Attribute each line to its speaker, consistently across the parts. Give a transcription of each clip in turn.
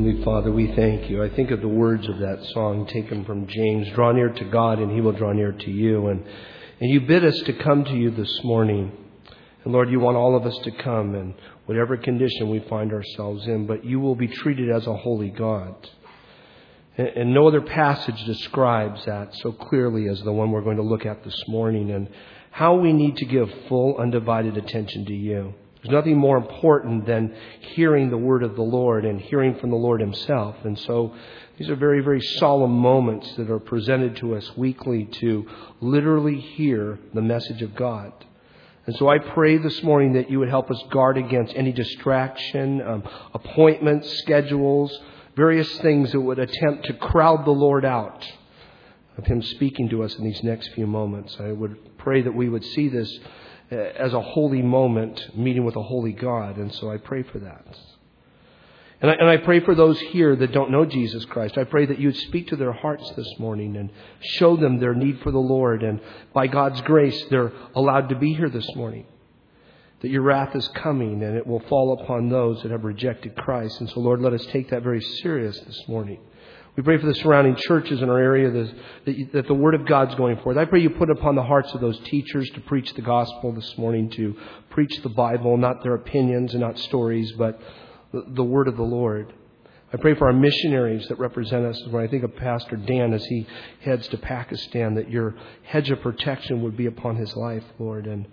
Speaker 1: Heavenly Father, we thank you. I think of the words of that song taken from James, draw near to God and He will draw near to you. And you bid us to come to you this morning. And Lord, you want all of us to come in whatever condition we find ourselves in, but you will be treated as a holy God. And no other passage describes that so clearly as the one we're going to look at this morning, and how we need to give full, undivided attention to you. There's nothing more important than hearing the word of the Lord and hearing from the Lord Himself. And so these are very, very solemn moments that are presented to us weekly to literally hear the message of God. And so I pray this morning that you would help us guard against any distraction, appointments, schedules, various things that would attempt to crowd the Lord out of Him speaking to us in these next few moments. I would pray that we would see this as a holy moment, meeting with a holy God. And so I pray for that. And I pray for those here that don't know Jesus Christ. I pray that you would speak to their hearts this morning and show them their need for the Lord. And by God's grace, they're allowed to be here this morning. That your wrath is coming and it will fall upon those that have rejected Christ. And so, Lord, let us take that very serious this morning. We pray for the surrounding churches in our area that the Word of God's going forth. I pray you put upon the hearts of those teachers to preach the gospel this morning, to preach the Bible, not their opinions and not stories, but the Word of the Lord. I pray for our missionaries that represent us. When I think of Pastor Dan as he heads to Pakistan, that your hedge of protection would be upon his life, Lord, and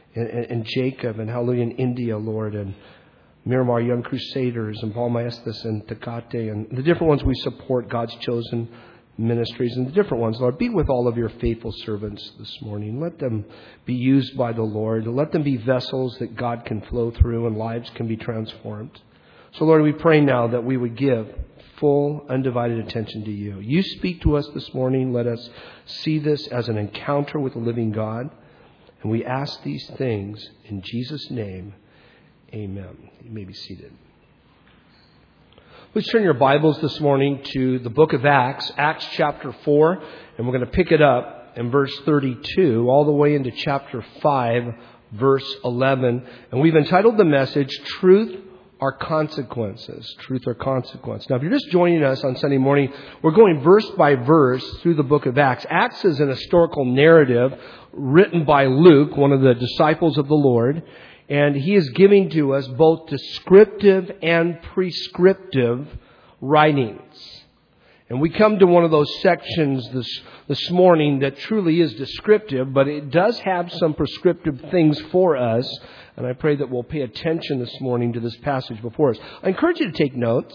Speaker 1: Jacob, and hallelujah in India, Lord, and Miramar Young Crusaders, and Paul Maestas, and Tecate, and the different ones we support, God's chosen ministries, and the different ones, Lord. Be with all of your faithful servants this morning. Let them be used by the Lord. Let them be vessels that God can flow through and lives can be transformed. So, Lord, we pray now that we would give full, undivided attention to you. You speak to us this morning. Let us see this as an encounter with the living God. And we ask these things in Jesus' name. Amen. You may be seated. Let's turn your Bibles this morning to the book of Acts, Acts chapter 4, and we're going to pick it up in verse 32 all the way into chapter 5, verse 11. And we've entitled the message, Truth or Consequences. Truth or Consequence. Now, if you're just joining us on Sunday morning, we're going verse by verse through the book of Acts. Acts is an historical narrative written by Luke, one of the disciples of the Lord. And he is giving to us both descriptive and prescriptive writings. And we come to one of those sections this morning that truly is descriptive, but it does have some prescriptive things for us. And I pray that we'll pay attention this morning to this passage before us. I encourage you to take notes.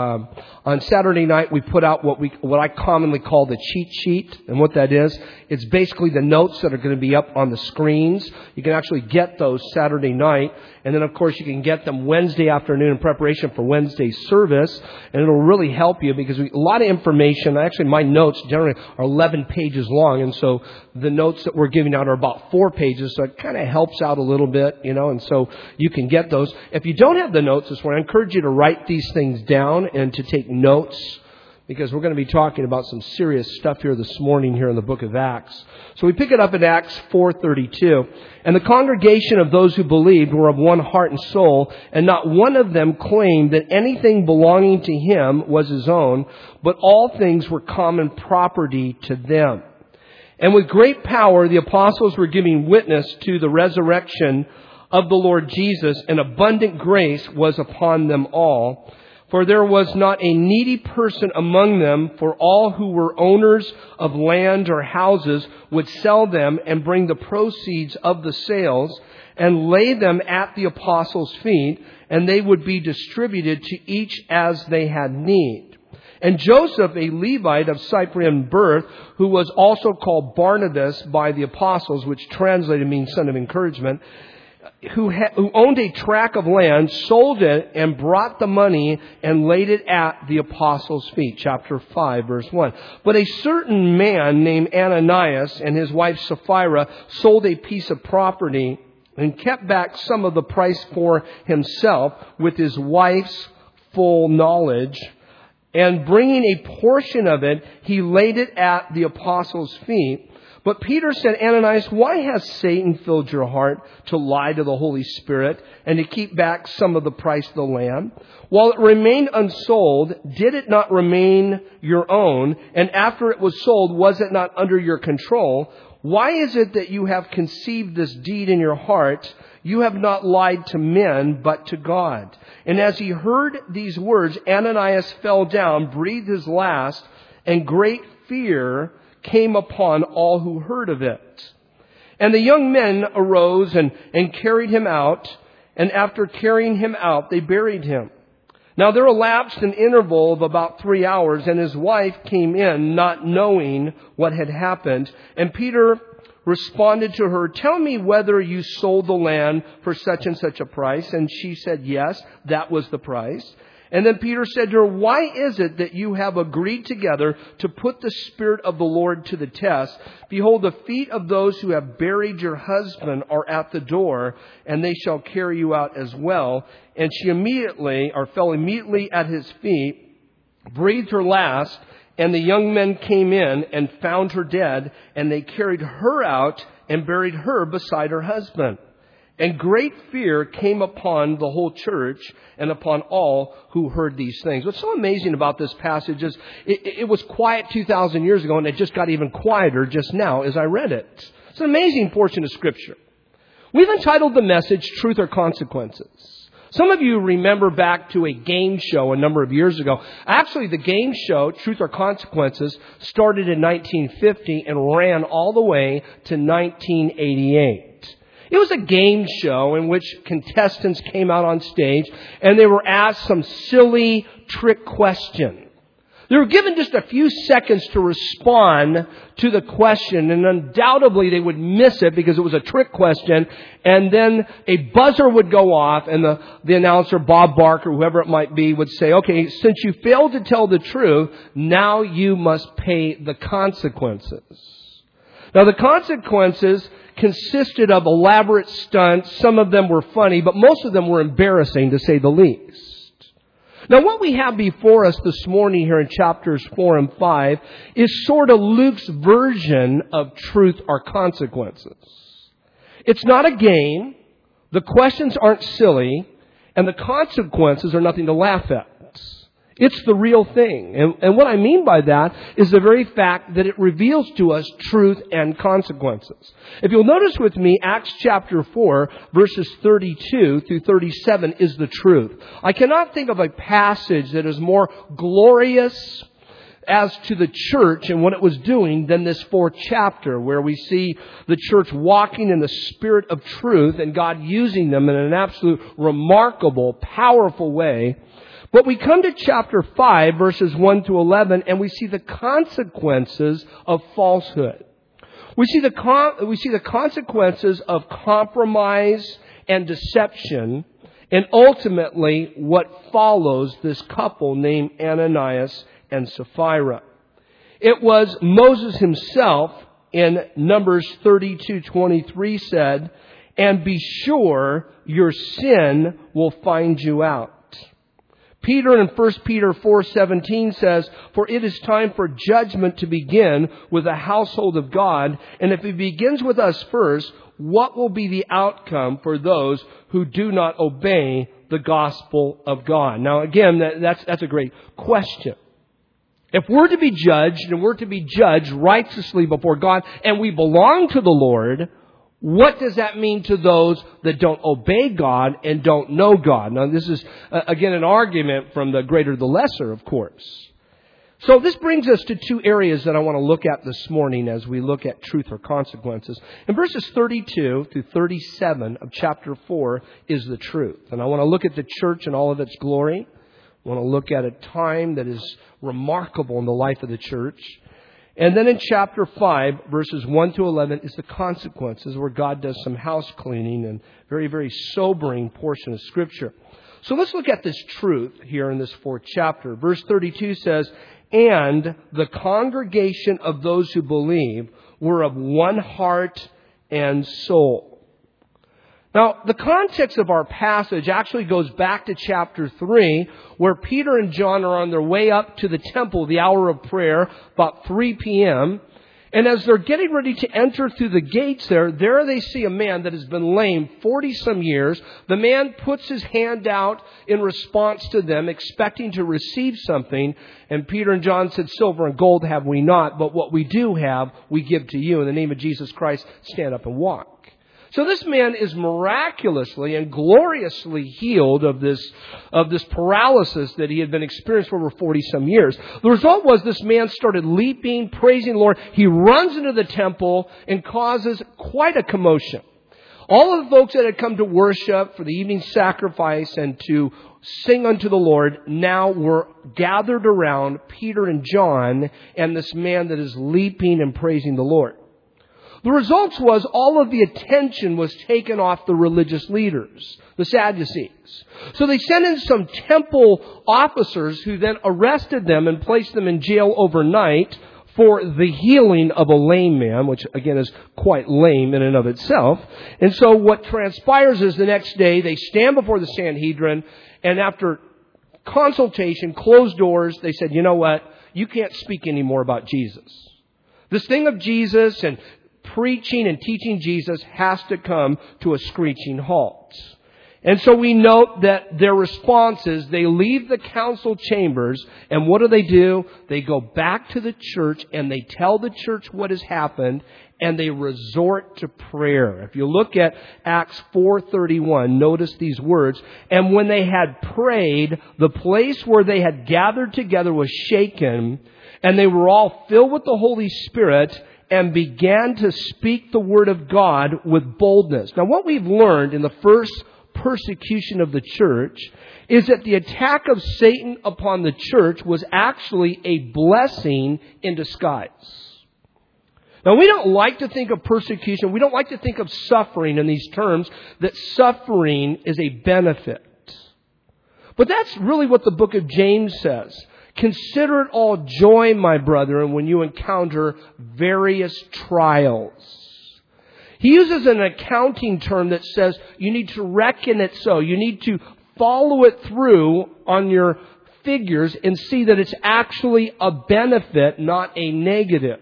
Speaker 1: On Saturday night, we put out what I commonly call the cheat sheet. And what that is, it's basically the notes that are going to be up on the screens. You can actually get those Saturday night. And then, of course, you can get them Wednesday afternoon in preparation for Wednesday's service. And it'll really help you because a lot of information. Actually, my notes generally are 11 pages long. And so the notes that we're giving out are about 4 pages. So it kind of helps out a little bit, and so you can get those. If you don't have the notes this morning, I encourage you to write these things down and to take notes, because we're going to be talking about some serious stuff here this morning here in the book of Acts. So we pick it up in Acts 4:32. And the congregation of those who believed were of one heart and soul, and not one of them claimed that anything belonging to him was his own, but all things were common property to them. And with great power the apostles were giving witness to the resurrection of the Lord Jesus, and abundant grace was upon them all. For there was not a needy person among them, for all who were owners of land or houses would sell them and bring the proceeds of the sales and lay them at the apostles' feet, and they would be distributed to each as they had need. And Joseph, a Levite of Cyprian birth, who was also called Barnabas by the apostles, which translated means son of encouragement, who owned a tract of land, sold it and brought the money and laid it at the apostles' feet. Chapter 5, verse 1. But a certain man named Ananias and his wife Sapphira sold a piece of property and kept back some of the price for himself with his wife's full knowledge. And bringing a portion of it, he laid it at the apostles' feet. But Peter said, Ananias, why has Satan filled your heart to lie to the Holy Spirit and to keep back some of the price of the land? While it remained unsold, did it not remain your own? And after it was sold, was it not under your control? Why is it that you have conceived this deed in your heart? You have not lied to men, but to God. And as he heard these words, Ananias fell down, breathed his last, and great fear came upon all who heard of it. And the young men arose and carried him out. And after carrying him out, they buried him. Now there elapsed an interval of about 3 hours, and his wife came in, not knowing what had happened. And Peter responded to her, tell me whether you sold the land for such and such a price. And she said, yes, that was the price. And then Peter said to her, why is it that you have agreed together to put the Spirit of the Lord to the test? Behold, the feet of those who have buried your husband are at the door, and they shall carry you out as well. And she fell immediately at his feet, breathed her last, and the young men came in and found her dead, and they carried her out and buried her beside her husband. And great fear came upon the whole church and upon all who heard these things. What's so amazing about this passage is it was quiet 2,000 years ago, and it just got even quieter just now as I read it. It's an amazing portion of Scripture. We've entitled the message, Truth or Consequences. Some of you remember back to a game show a number of years ago. Actually, the game show, Truth or Consequences, started in 1950 and ran all the way to 1988. It was a game show in which contestants came out on stage and they were asked some silly trick question. They were given just a few seconds to respond to the question, and undoubtedly they would miss it because it was a trick question, and then a buzzer would go off and the announcer, Bob Barker, whoever it might be, would say, okay, since you failed to tell the truth, now you must pay the consequences. Now the consequences consisted of elaborate stunts. Some of them were funny, but most of them were embarrassing, to say the least. Now, what we have before us this morning here in chapters 4 and 5 is sort of Luke's version of Truth or Consequences. It's not a game. The questions aren't silly, and the consequences are nothing to laugh at. It's the real thing. And what I mean by that is the very fact that it reveals to us truth and consequences. If you'll notice with me, Acts chapter 4, verses 32 through 37 is the truth. I cannot think of a passage that is more glorious as to the church and what it was doing than this 4th chapter, where we see the church walking in the Spirit of truth and God using them in an absolute remarkable, powerful way. But we come to chapter 5, verses 1 to 11, and we see the consequences of falsehood. We see the consequences of compromise and deception, and ultimately what follows this couple named Ananias and Sapphira. It was Moses himself in Numbers 32:23 said, "And be sure your sin will find you out." Peter in 1 Peter 4:17 says, "For it is time for judgment to begin with the household of God. And if it begins with us first, what will be the outcome for those who do not obey the gospel of God?" Now again, that's a great question. If we're to be judged, and we're to be judged righteously before God, and we belong to the Lord, what does that mean to those that don't obey God and don't know God? Now, this is, again, an argument from the greater the lesser, of course. So this brings us to two areas that I want to look at this morning as we look at truth or consequences. In verses 32 through 37 of chapter 4 is the truth. And I want to look at the church and all of its glory. I want to look at a time that is remarkable in the life of the church. And then in chapter 5, verses 1 to 11, is the consequences, where God does some house cleaning, and very, very sobering portion of Scripture. So let's look at this truth here in this 4th chapter. Verse 32 says, "And the congregation of those who believe were of one heart and soul." Now, the context of our passage actually goes back to chapter 3, where Peter and John are on their way up to the temple, the hour of prayer, about 3 p.m. And as they're getting ready to enter through the gates there they see a man that has been lame 40-some years. The man puts his hand out in response to them, expecting to receive something. And Peter and John said, silver and gold have we not, but what we do have, we give to you. In the name of Jesus Christ, stand up and walk. So this man is miraculously and gloriously healed of this paralysis that he had been experienced for over 40-some years. The result was this man started leaping, praising the Lord. He runs into the temple and causes quite a commotion. All of the folks that had come to worship for the evening sacrifice and to sing unto the Lord now were gathered around Peter and John and this man that is leaping and praising the Lord. The result was all of the attention was taken off the religious leaders, the Sadducees. So they sent in some temple officers who then arrested them and placed them in jail overnight for the healing of a lame man, which again is quite lame in and of itself. And so what transpires is the next day they stand before the Sanhedrin, and after consultation, closed doors, they said, you know what? You can't speak anymore about Jesus. This thing of Jesus and preaching and teaching Jesus has to come to a screeching halt. And so we note that their response is they leave the council chambers, and what do? They go back to the church and they tell the church what has happened, and they resort to prayer. If you look at Acts 4:31, notice these words. And when they had prayed, the place where they had gathered together was shaken, and they were all filled with the Holy Spirit, and began to speak the word of God with boldness. Now, what we've learned in the first persecution of the church is that the attack of Satan upon the church was actually a blessing in disguise. Now, we don't like to think of persecution. We don't like to think of suffering in these terms, that suffering is a benefit. But that's really what the book of James says. Consider it all joy, my brethren, when you encounter various trials. He uses an accounting term that says you need to reckon it so. You need to follow it through on your figures and see that it's actually a benefit, not a negative.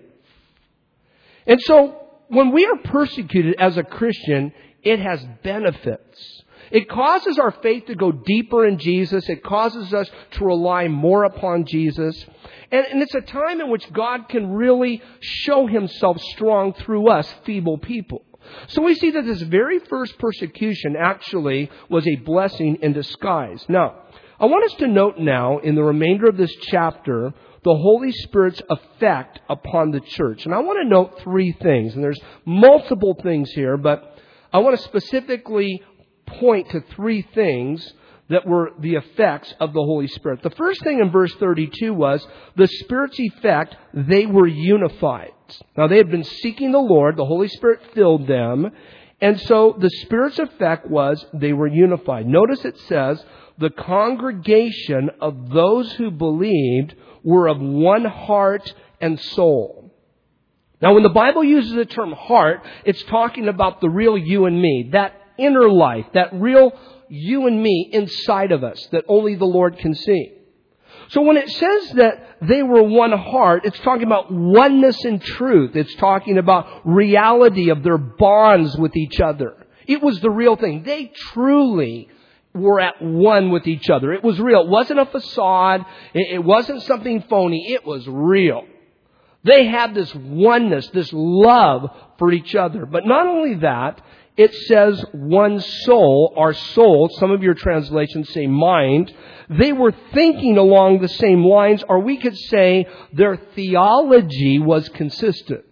Speaker 1: And so when we are persecuted as a Christian, it has benefits. It causes our faith to go deeper in Jesus. It causes us to rely more upon Jesus. And it's a time in which God can really show Himself strong through us, feeble people. So we see that this very first persecution actually was a blessing in disguise. Now, I want us to note now in the remainder of this chapter the Holy Spirit's effect upon the church. And I want to note three things. And there's multiple things here, but I want to specifically point to three things that were the effects of the Holy Spirit. The first thing in verse 32 was the Spirit's effect, they were unified. Now they had been seeking the Lord, the Holy Spirit filled them, and so the Spirit's effect was they were unified. Notice it says, the congregation of those who believed were of one heart and soul. Now when the Bible uses the term heart, it's talking about the real you and me, that inner life, that real you and me inside of us that only the Lord can see. So when it says that they were one heart, it's talking about oneness in truth. It's talking about reality of their bonds with each other. It was the real thing. They truly were at one with each other. It was real. It wasn't a facade. It wasn't something phony. It was real. They had this oneness, this love for each other. But not only that, it says one soul, our soul, some of your translations say mind. They were thinking along the same lines, or we could say their theology was consistent.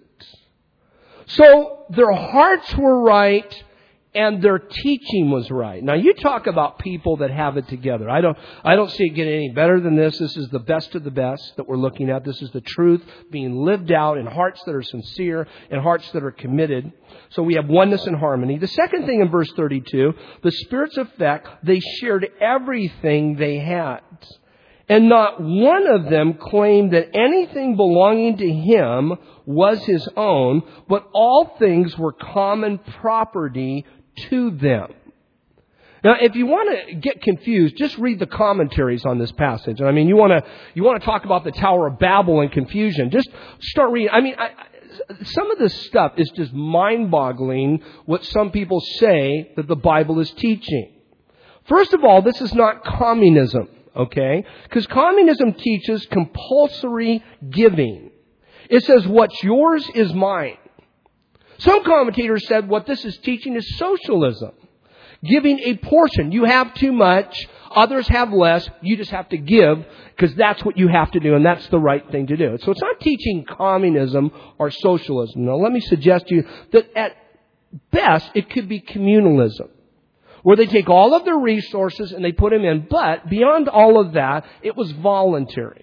Speaker 1: So their hearts were right and their teaching was right. Now you talk about people that have it together. I don't see it getting any better than this. This is the best of the best that we're looking at. This is the truth being lived out in hearts that are sincere and hearts that are committed. So we have oneness and harmony. The second thing in verse 32, the Spirit's effect, they shared everything they had. And not one of them claimed that anything belonging to him was his own, but all things were common property to them. Now, if you want to get confused, just read the commentaries on this passage. I mean, you want to talk about the Tower of Babel and confusion. Just start reading. I mean, some of this stuff is just mind-boggling what some people say that the Bible is teaching. First of all, this is not communism, okay? Because communism teaches compulsory giving. It says what's yours is mine. Some commentators said what this is teaching is socialism. Giving a portion. You have too much. Others have less. You just have to give because that's what you have to do and that's the right thing to do. So it's not teaching communism or socialism. Now let me suggest to you that at best it could be communalism, where they take all of their resources and they put them in. But beyond all of that, it was voluntary.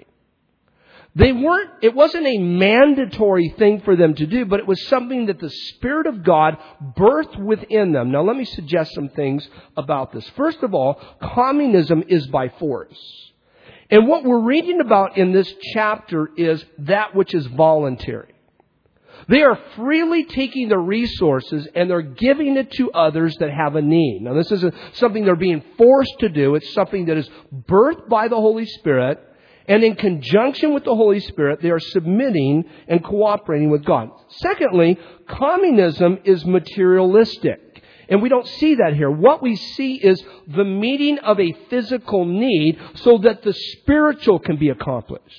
Speaker 1: It wasn't a mandatory thing for them to do, but it was something that the Spirit of God birthed within them. Now let me suggest some things about this. First of all, communism is by force. And what we're reading about in this chapter is that which is voluntary. They are freely taking the resources and they're giving it to others that have a need. Now this isn't something they're being forced to do. It's something that is birthed by the Holy Spirit. And in conjunction with the Holy Spirit, they are submitting and cooperating with God. Secondly, communism is materialistic. And we don't see that here. What we see is the meeting of a physical need so that the spiritual can be accomplished.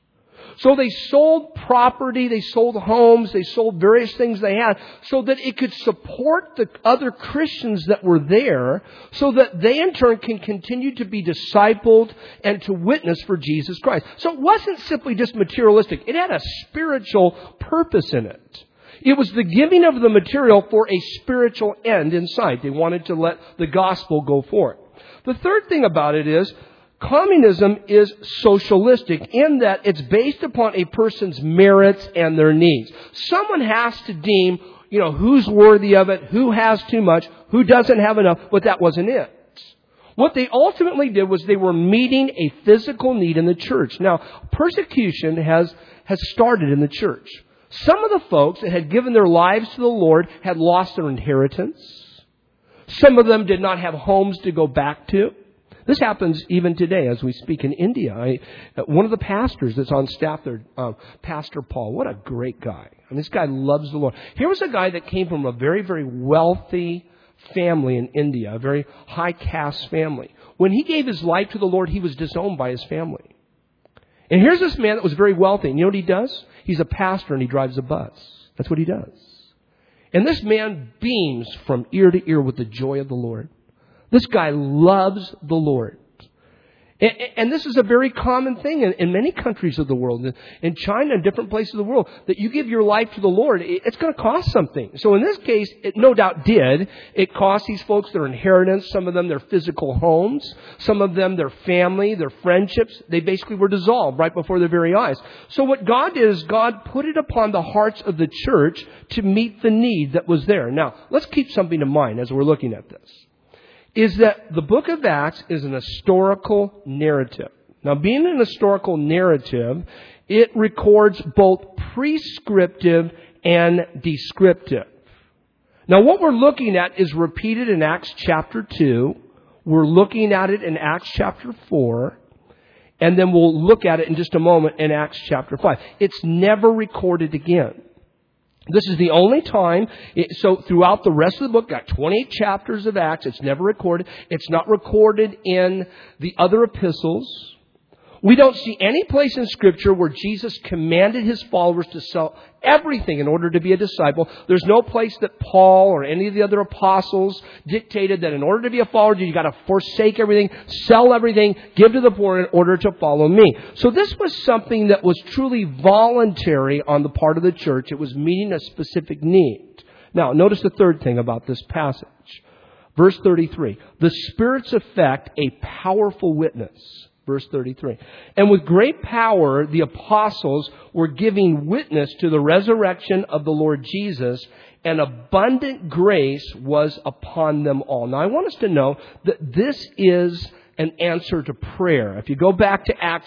Speaker 1: So they sold property, they sold homes, they sold various things they had so that it could support the other Christians that were there so that they in turn can continue to be discipled and to witness for Jesus Christ. So it wasn't simply just materialistic. It had a spiritual purpose in it. It was the giving of the material for a spiritual end in sight. They wanted to let the gospel go forth. The third thing about it is, communism is socialistic in that it's based upon a person's merits and their needs. Someone has to deem, who's worthy of it, who has too much, who doesn't have enough, but that wasn't it. What they ultimately did was they were meeting a physical need in the church. Now, persecution has started in the church. Some of the folks that had given their lives to the Lord had lost their inheritance. Some of them did not have homes to go back to. This happens even today as we speak in India. One of the pastors that's on staff there, Pastor Paul, what a great guy. This guy loves the Lord. Here was a guy that came from a very, very wealthy family in India, a very high caste family. When he gave his life to the Lord, he was disowned by his family. And here's this man that was very wealthy. And you know what he does? He's a pastor and he drives a bus. That's what he does. And this man beams from ear to ear with the joy of the Lord. This guy loves the Lord. And this is a very common thing in many countries of the world. In China and different places of the world, that you give your life to the Lord, it's going to cost something. So in this case, it no doubt did. It cost these folks their inheritance, some of them their physical homes, some of them their family, their friendships. They basically were dissolved right before their very eyes. So what God did is God put it upon the hearts of the church to meet the need that was there. Now, let's keep something in mind as we're looking at this. Is that the book of Acts is an historical narrative. Now, being an historical narrative, it records both prescriptive and descriptive. Now, what we're looking at is repeated in Acts chapter 2. We're looking at it in Acts chapter 4. And then we'll look at it in just a moment in Acts chapter 5. It's never recorded again. This is the only time. So throughout the rest of the book, got 28 chapters of Acts. It's never recorded. It's not recorded in the other epistles. We don't see any place in Scripture where Jesus commanded His followers to sell everything in order to be a disciple. There's no place that Paul or any of the other apostles dictated that in order to be a follower, you got to forsake everything, sell everything, give to the poor in order to follow me. So this was something that was truly voluntary on the part of the church. It was meeting a specific need. Now, notice the third thing about this passage. Verse 33. The Spirit's effect, a powerful witness. Verse 33. And with great power, the apostles were giving witness to the resurrection of the Lord Jesus, and abundant grace was upon them all. Now, I want us to know that this is an answer to prayer. If you go back to Acts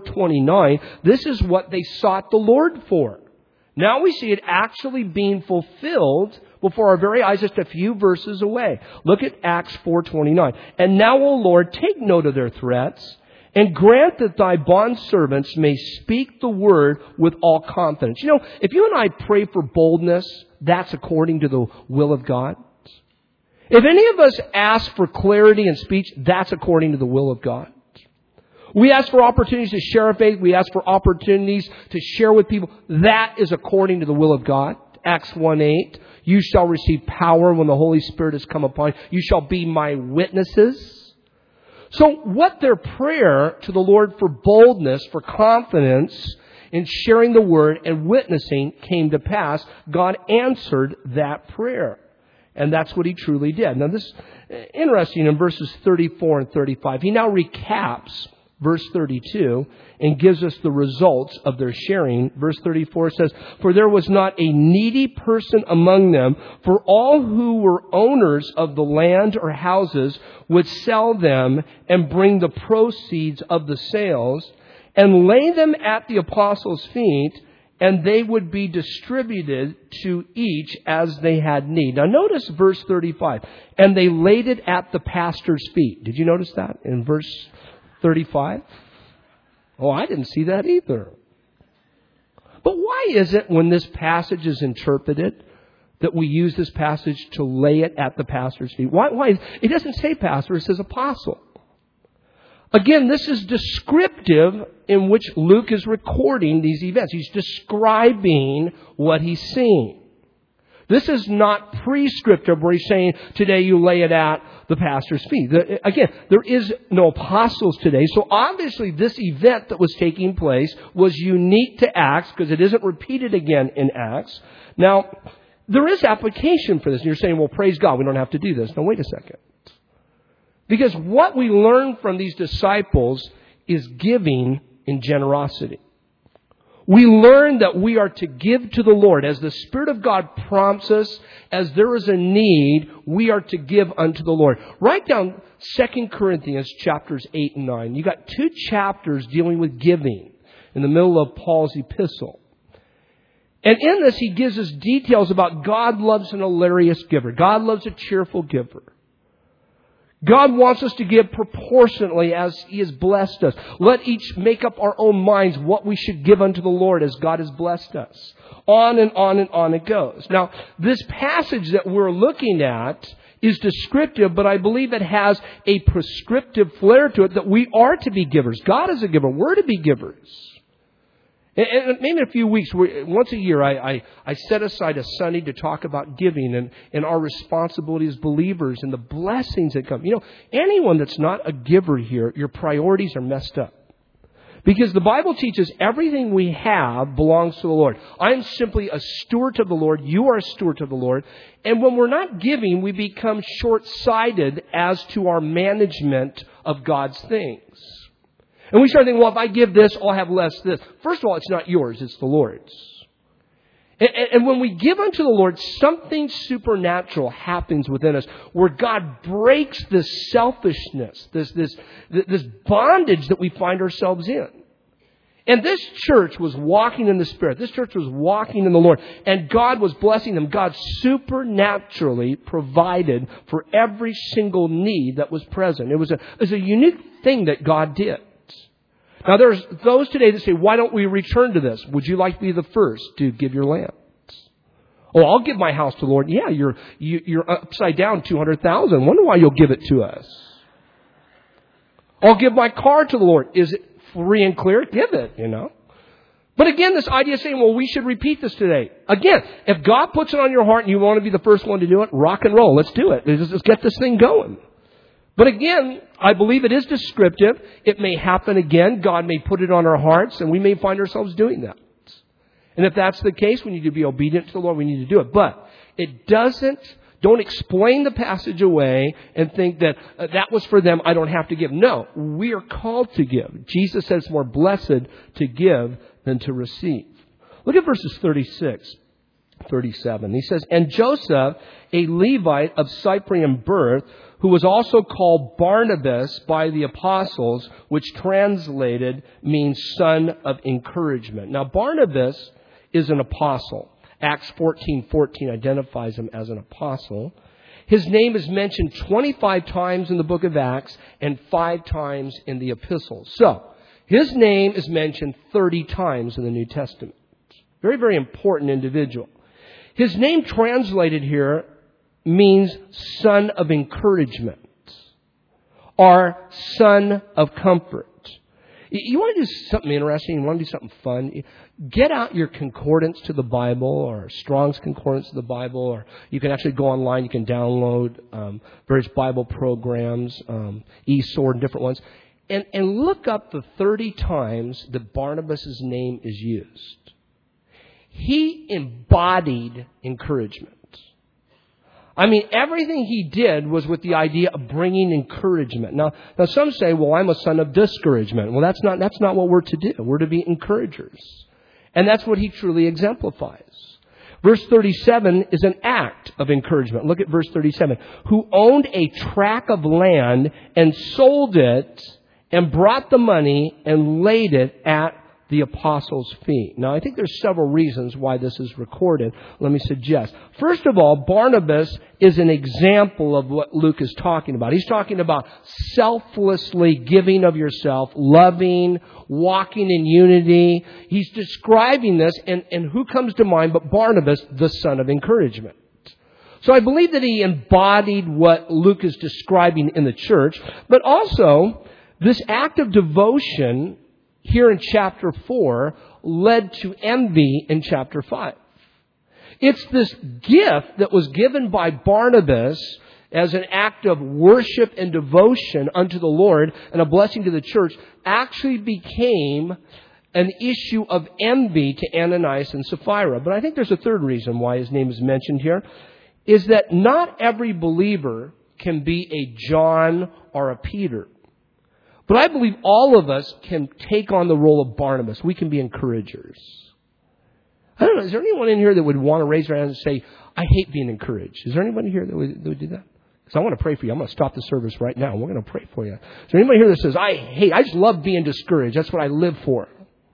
Speaker 1: 4:29, this is what they sought the Lord for. Now we see it actually being fulfilled before our very eyes, just a few verses away. Look at Acts 4:29. And now, O Lord, take note of their threats, And grant that thy bondservants may speak the word with all confidence. You know, if you and I pray for boldness, that's according to the will of God. If any of us ask for clarity in speech, that's according to the will of God. We ask for opportunities to share our faith. We ask for opportunities to share with people. That is according to the will of God. Acts 1:8. You shall receive power when the Holy Spirit has come upon you. You shall be my witnesses. So what their prayer to the Lord for boldness, for confidence in sharing the word and witnessing came to pass, God answered that prayer. And that's what He truly did. Now this is interesting in verses 34 and 35. He now recaps verse 32 and gives us the results of their sharing. Verse 34 says, for there was not a needy person among them, for all who were owners of the land or houses would sell them and bring the proceeds of the sales and lay them at the apostles' feet, and they would be distributed to each as they had need. Now notice verse 35. And they laid it at the pastor's feet. Did you notice that in verse 35? Oh, I didn't see that either. But why is it when this passage is interpreted that we use this passage to lay it at the pastor's feet? Why? It doesn't say pastor, it says apostle. Again, this is descriptive in which Luke is recording these events. He's describing what he's seeing. This is not prescriptive where he's saying, today you lay it at the pastor's feet. Again, there is no apostles today. So obviously this event that was taking place was unique to Acts because it isn't repeated again in Acts. Now, there is application for this. And you're saying, well, praise God, we don't have to do this. Now, wait a second. Because what we learn from these disciples is giving in generosity. We learn that we are to give to the Lord. As the Spirit of God prompts us, as there is a need, we are to give unto the Lord. Write down 2 Corinthians chapters 8 and 9. You got 2 chapters dealing with giving in the middle of Paul's epistle. And in this, he gives us details about God loves an hilarious giver. God loves a cheerful giver. God wants us to give proportionately as He has blessed us. Let each make up our own minds what we should give unto the Lord as God has blessed us. On and on and on it goes. Now, this passage that we're looking at is descriptive, but I believe it has a prescriptive flair to it that we are to be givers. God is a giver. We're to be givers. And maybe in a few weeks, once a year, I set aside a Sunday to talk about giving and our responsibility as believers and the blessings that come. You know, anyone that's not a giver here, your priorities are messed up. Because the Bible teaches everything we have belongs to the Lord. I'm simply a steward of the Lord. You are a steward of the Lord. And when we're not giving, we become short-sighted as to our management of God's things. And we start thinking, well, if I give this, I'll have less this. First of all, it's not yours, it's the Lord's. And when we give unto the Lord, something supernatural happens within us where God breaks this selfishness, this bondage that we find ourselves in. And this church was walking in the Spirit. This church was walking in the Lord. And God was blessing them. God supernaturally provided for every single need that was present. It was a unique thing that God did. Now, there's those today that say, why don't we return to this? Would you like to be the first to give your lands? Oh, I'll give my house to the Lord. Yeah, you're upside down 200,000. Wonder why you'll give it to us. I'll give my car to the Lord. Is it free and clear? Give it, you know. But again, this idea of saying, well, we should repeat this today. Again, if God puts it on your heart and you want to be the first one to do it, rock and roll. Let's do it. Let's get this thing going. But again, I believe it is descriptive. It may happen again. God may put it on our hearts, and we may find ourselves doing that. And if that's the case, we need to be obedient to the Lord. We need to do it. But it don't explain the passage away and think that that was for them, I don't have to give. No, we are called to give. Jesus says it's more blessed to give than to receive. Look at verses 36. 37. He says, and Joseph, a Levite of Cyprian birth, who was also called Barnabas by the apostles, which translated means son of encouragement. Now, Barnabas is an apostle. Acts 14:14 identifies him as an apostle. His name is mentioned 25 times in the book of Acts and 5 times in the epistles. So, his name is mentioned 30 times in the New Testament. Very, very important individual. His name translated here means son of encouragement or son of comfort. You want to do something interesting? You want to do something fun? Get out your concordance to the Bible or Strong's Concordance to the Bible, or you can actually go online. You can download various Bible programs, eSword and different ones, and look up the 30 times that Barnabas' name is used. He embodied encouragement. I mean, everything he did was with the idea of bringing encouragement. Now some say, well, I'm a son of discouragement. Well, that's not what we're to do. We're to be encouragers. And that's what he truly exemplifies. Verse 37 is an act of encouragement. Look at verse 37. Who owned a tract of land and sold it and brought the money and laid it at the apostles' feet. Now, I think there's several reasons why this is recorded. Let me suggest. First of all, Barnabas is an example of what Luke is talking about. He's talking about selflessly giving of yourself, loving, walking in unity. He's describing this, and who comes to mind but Barnabas, the son of encouragement. So I believe that he embodied what Luke is describing in the church, but also this act of devotion here in chapter 4 led to envy in chapter 5. It's this gift that was given by Barnabas as an act of worship and devotion unto the Lord and a blessing to the church actually became an issue of envy to Ananias and Sapphira. But I think there's a third reason why his name is mentioned here, is that not every believer can be a John or a Peter. But I believe all of us can take on the role of Barnabas. We can be encouragers. I don't know, is there anyone in here that would want to raise their hand and say, I hate being encouraged? Is there anybody here that would do that? Because I want to pray for you. I'm going to stop the service right now. We're going to pray for you. Is there anybody here that says, I just love being discouraged. That's what I live for.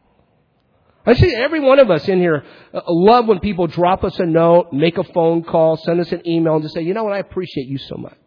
Speaker 1: I see every one of us in here love when people drop us a note, make a phone call, send us an email, and just say, you know what, I appreciate you so much.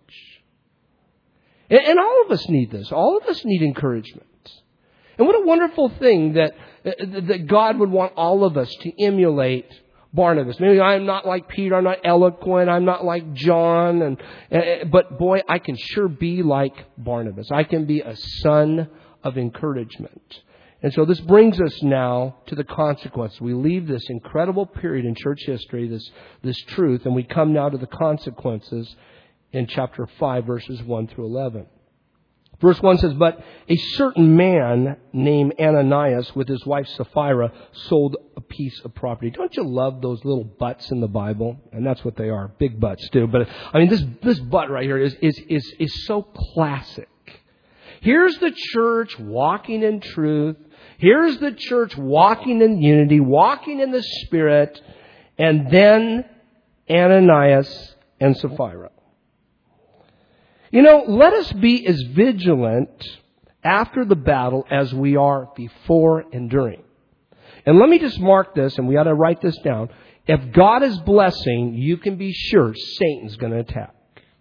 Speaker 1: And all of us need this. All of us need encouragement. And what a wonderful thing that God would want all of us to emulate Barnabas. Maybe I'm not like Peter. I'm not eloquent. I'm not like John. But boy, I can sure be like Barnabas. I can be a son of encouragement. And so this brings us now to the consequence. We leave this incredible period in church history, this truth, and we come now to the consequences in chapter 5, verses 1 through 11. Verse 1 says, But a certain man named Ananias with his wife Sapphira sold a piece of property. Don't you love those little buts in the Bible? And that's what they are, big butts too. But I mean, this butt right here is so classic. Here's the church walking in truth. Here's the church walking in unity, walking in the Spirit. And then Ananias and Sapphira. You know, let us be as vigilant after the battle as we are before and during. And let me just mark this, and we ought to write this down. If God is blessing, you can be sure Satan's going to attack.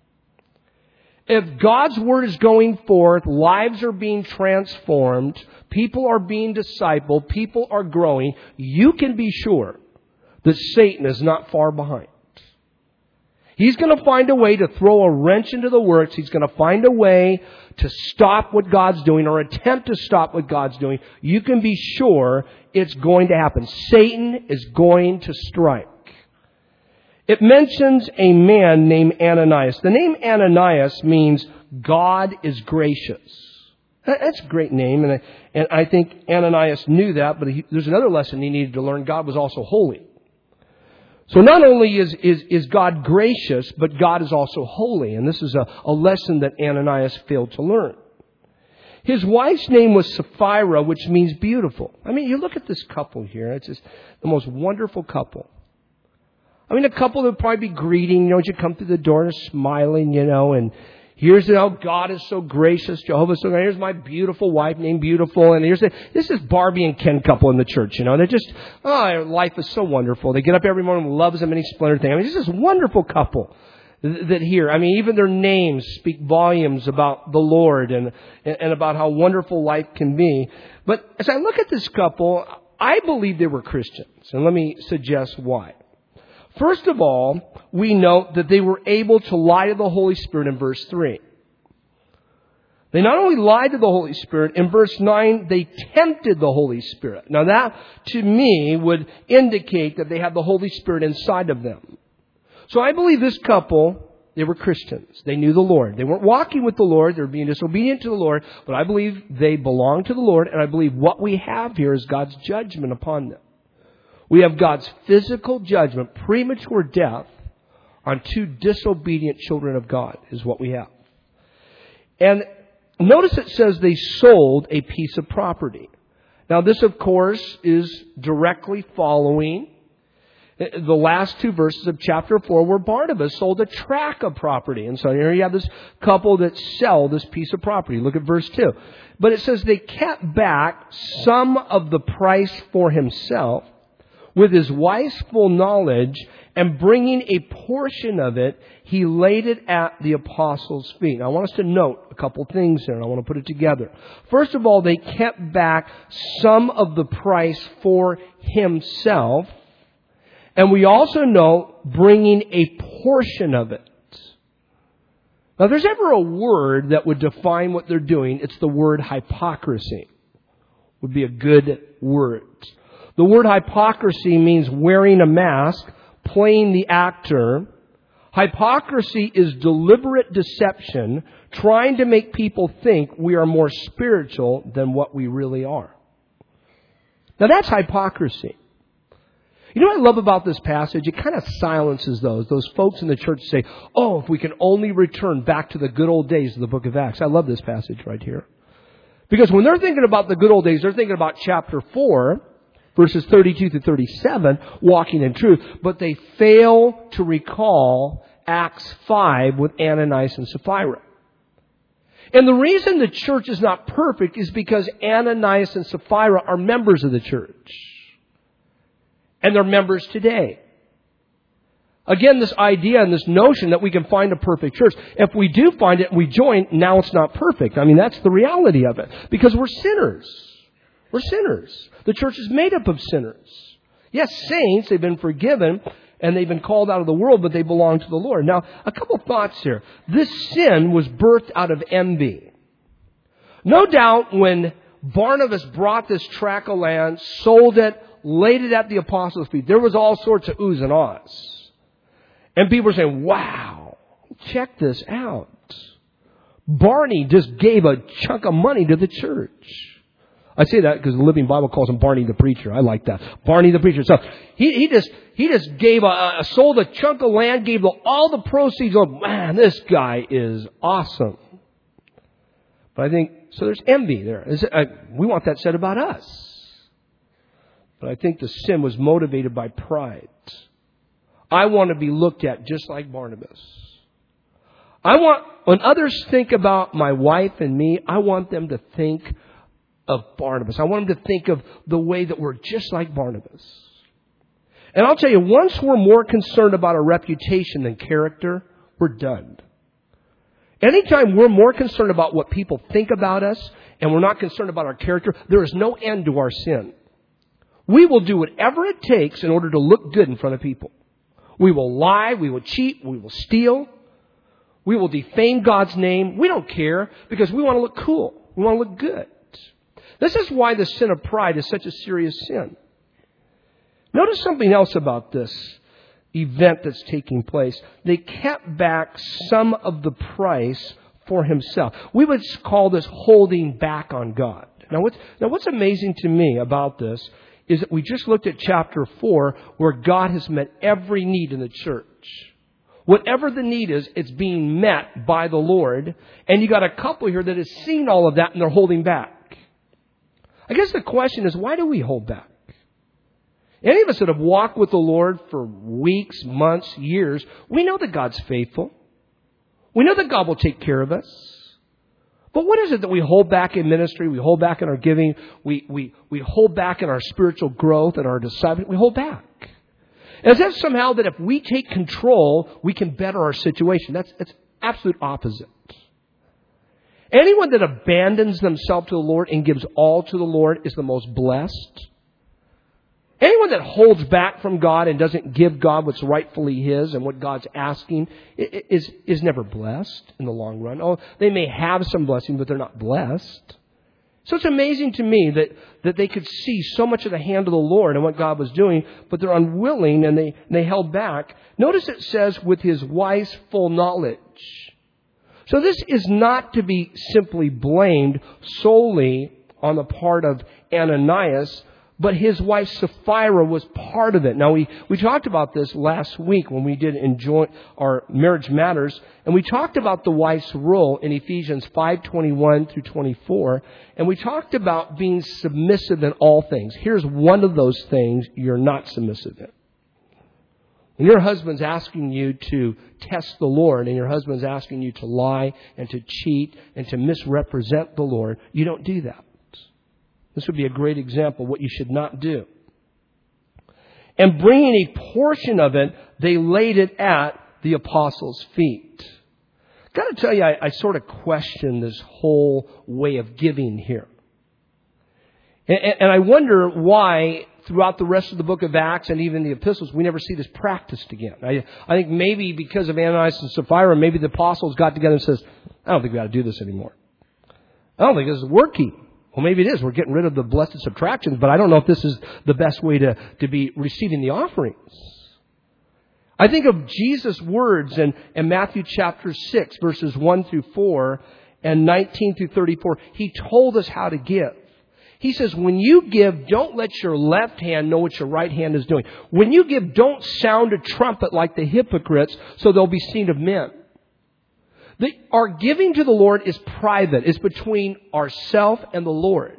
Speaker 1: If God's word is going forth, lives are being transformed, people are being discipled, people are growing, you can be sure that Satan is not far behind. He's going to find a way to throw a wrench into the works. He's going to find a way to stop what God's doing or attempt to stop what God's doing. You can be sure it's going to happen. Satan is going to strike. It mentions a man named Ananias. The name Ananias means God is gracious. That's a great name, and I think Ananias knew that, but there's another lesson he needed to learn. God was also holy. So not only is God gracious, but God is also holy. And this is a lesson that Ananias failed to learn. His wife's name was Sapphira, which means beautiful. I mean, you look at this couple here. It's just the most wonderful couple. I mean, a couple that would probably be greeting, you come through the door and smiling, and here's how God is so gracious, Jehovah is so gracious. Here's my beautiful wife named Beautiful. And this is Barbie and Ken couple in the church, They're just, life is so wonderful. They get up every morning and loves them any splendor thing. I mean, this is a wonderful couple. that hear. I mean, even their names speak volumes about the Lord and about how wonderful life can be. But as I look at this couple, I believe they were Christians. And let me suggest why. First of all, we note that they were able to lie to the Holy Spirit in verse 3. They not only lied to the Holy Spirit, in verse 9, they tempted the Holy Spirit. Now that, to me, would indicate that they had the Holy Spirit inside of them. So I believe this couple, they were Christians. They knew the Lord. They weren't walking with the Lord. They were being disobedient to the Lord. But I believe they belonged to the Lord. And I believe what we have here is God's judgment upon them. We have God's physical judgment, premature death, on two disobedient children of God is what we have. And notice it says they sold a piece of property. Now this, of course, is directly following the last two verses of chapter 4 where Barnabas sold a tract of property. And so here you have this couple that sell this piece of property. Look at verse 2. But it says they kept back some of the price for himself with his wife's full knowledge, and bringing a portion of it, he laid it at the apostles' feet. Now, I want us to note a couple things here, and I want to put it together. First of all, they kept back some of the price for himself. And we also know bringing a portion of it. Now, if there's ever a word that would define what they're doing, it's the word hypocrisy. Would be a good word. The word hypocrisy means wearing a mask, playing the actor. Hypocrisy is deliberate deception, trying to make people think we are more spiritual than what we really are. Now, that's hypocrisy. You know what I love about this passage? It kind of silences those folks in the church say, oh, if we can only return back to the good old days of the book of Acts. I love this passage right here. Because when they're thinking about the good old days, they're thinking about chapter 4, verses 32 to 37, walking in truth. But they fail to recall Acts 5 with Ananias and Sapphira. And the reason the church is not perfect is because Ananias and Sapphira are members of the church. And they're members today. Again, this idea and this notion that we can find a perfect church. If we do find it and we join, now it's not perfect. I mean, that's the reality of it. Because we're sinners. We're sinners. The church is made up of sinners. Yes, saints, they've been forgiven and they've been called out of the world, but they belong to the Lord. Now, a couple thoughts here. This sin was birthed out of envy. No doubt when Barnabas brought this tract of land, sold it, laid it at the apostles' feet, there was all sorts of oohs and ahs. And people were saying, wow, check this out. Barney just gave a chunk of money to the church. I say that because the Living Bible calls him Barney the preacher. I like that. Barney the preacher. So he just gave sold a chunk of land, gave all the proceeds. Oh, man, this guy is awesome. But I think, so there's envy there. We want that said about us. But I think the sin was motivated by pride. I want to be looked at just like Barnabas. When others think about my wife and me, I want them to think of Barnabas. I want them to think of the way that we're just like Barnabas. And I'll tell you, once we're more concerned about our reputation than character, we're done. Anytime we're more concerned about what people think about us and we're not concerned about our character, there is no end to our sin. We will do whatever it takes in order to look good in front of people. We will lie, we will cheat, we will steal, we will defame God's name. We don't care because we want to look cool. We want to look good. This is why the sin of pride is such a serious sin. Notice something else about this event that's taking place. They kept back some of the price for himself. We would call this holding back on God. Now what's amazing to me about this is that we just looked at chapter 4 where God has met every need in the church. Whatever the need is, it's being met by the Lord. And you got a couple here that has seen all of that and they're holding back. I guess the question is, why do we hold back? Any of us that have walked with the Lord for weeks, months, years, we know that God's faithful. We know that God will take care of us. But what is it that we hold back in ministry? We hold back in our giving. We hold back in our spiritual growth and our discipleship. We hold back. As if somehow that if we take control, we can better our situation. That's absolute opposite. Anyone that abandons themselves to the Lord and gives all to the Lord is the most blessed. Anyone that holds back from God and doesn't give God what's rightfully His and what God's asking is never blessed in the long run. Oh, they may have some blessing, but they're not blessed. So it's amazing to me that they could see so much of the hand of the Lord and what God was doing, but they're unwilling and they held back. Notice it says, with his wife's full knowledge. So this is not to be simply blamed solely on the part of Ananias, but his wife Sapphira was part of it. Now, we talked about this last week when we did enjoy our Marriage Matters, and we talked about the wife's role in Ephesians 5:21 through 24, and we talked about being submissive in all things. Here's one of those things you're not submissive in. When your husband's asking you to test the Lord, and your husband's asking you to lie and to cheat and to misrepresent the Lord, you don't do that. This would be a great example of what you should not do. And bringing a portion of it, they laid it at the apostles' feet. Got to tell you, I sort of question this whole way of giving here. And I wonder why throughout the rest of the book of Acts and even the epistles, we never see this practiced again. I think maybe because of Ananias and Sapphira, maybe the apostles got together and says, I don't think we got to do this anymore. I don't think this is working. Well, maybe it is. We're getting rid of the blessed subtractions, but I don't know if this is the best way to be receiving the offerings. I think of Jesus' words in Matthew chapter 6, verses 1 through 4 and 19 through 34. He told us how to give. He says, when you give, don't let your left hand know what your right hand is doing. When you give, don't sound a trumpet like the hypocrites, so they'll be seen of men. Our giving to the Lord is private. It's between ourselves and the Lord.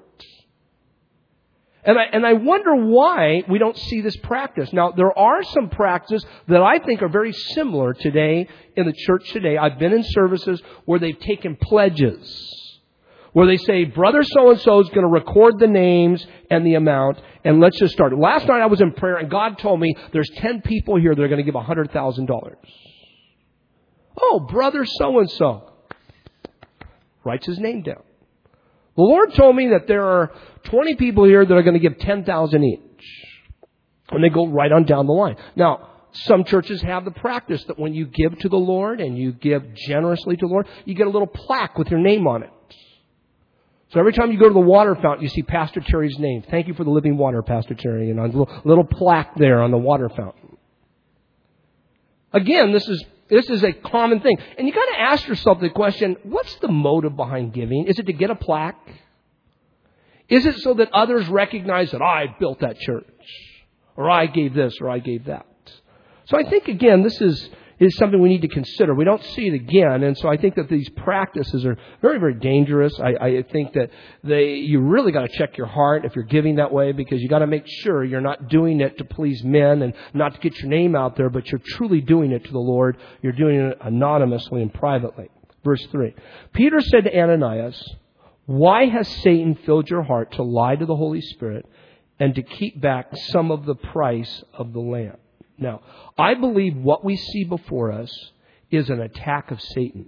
Speaker 1: And I wonder why we don't see this practice. Now, there are some practices that I think are very similar today in the church today. I've been in services where they've taken pledges, where they say, Brother so-and-so is going to record the names and the amount, and let's just start. Last night I was in prayer, and God told me there's 10 people here that are going to give $100,000. Oh, brother so-and-so. Writes his name down. The Lord told me that there are 20 people here that are going to give $10,000 each. And they go right on down the line. Now, some churches have the practice that when you give to the Lord and you give generously to the Lord, you get a little plaque with your name on it. So every time you go to the water fountain, you see Pastor Terry's name. Thank you for the living water, Pastor Terry. And a little plaque there on the water fountain. Again, this is a common thing. And you got to ask yourself the question, what's the motive behind giving? Is it to get a plaque? Is it so that others recognize that I built that church? Or I gave this or I gave that? So I think, again, this is something we need to consider. We don't see it again. And so I think that these practices are very, very dangerous. I think that you really got to check your heart if you're giving that way, because you got to make sure you're not doing it to please men and not to get your name out there, but you're truly doing it to the Lord. You're doing it anonymously and privately. Verse 3. Peter said to Ananias, why has Satan filled your heart to lie to the Holy Spirit and to keep back some of the price of the land? Now, I believe what we see before us is an attack of Satan.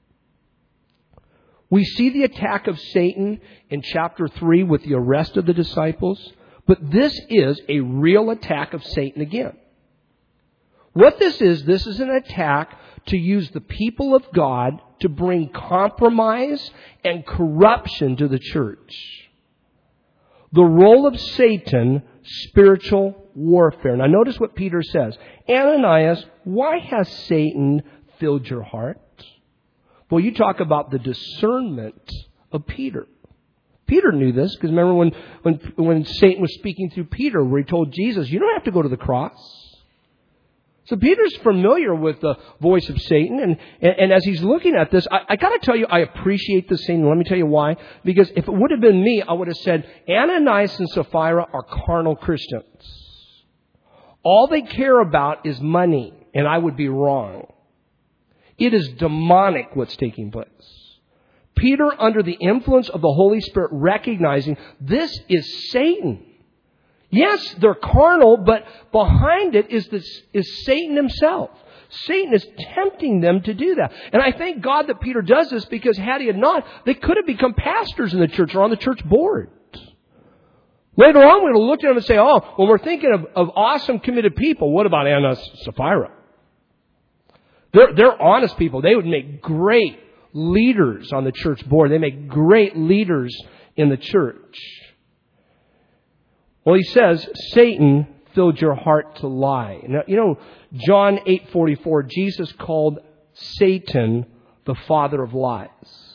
Speaker 1: We see the attack of Satan in chapter 3 with the arrest of the disciples, but this is a real attack of Satan again. What this is an attack to use the people of God to bring compromise and corruption to the church. The role of Satan, spiritual warfare. Now notice what Peter says. Ananias, why has Satan filled your heart? Well, you talk about the discernment of Peter. Peter knew this, because remember when Satan was speaking through Peter, where he told Jesus, you don't have to go to the cross. So Peter's familiar with the voice of Satan, and as he's looking at this, I got to tell you, I appreciate this scene. Let me tell you why. Because if it would have been me, I would have said, Ananias and Sapphira are carnal Christians. All they care about is money, and I would be wrong. It is demonic what's taking place. Peter, under the influence of the Holy Spirit, recognizing this is Satan. Yes, they're carnal, but behind it is Satan himself. Satan is tempting them to do that. And I thank God that Peter does this, because had he not, they could have become pastors in the church or on the church board. Later on, we're going to look at them and say, oh, when we're thinking of awesome, committed people, what about Ananias and Sapphira? They're honest people. They would make great leaders on the church board. They make great leaders in the church. Well, he says, Satan filled your heart to lie. Now, John 8:44, Jesus called Satan the father of lies.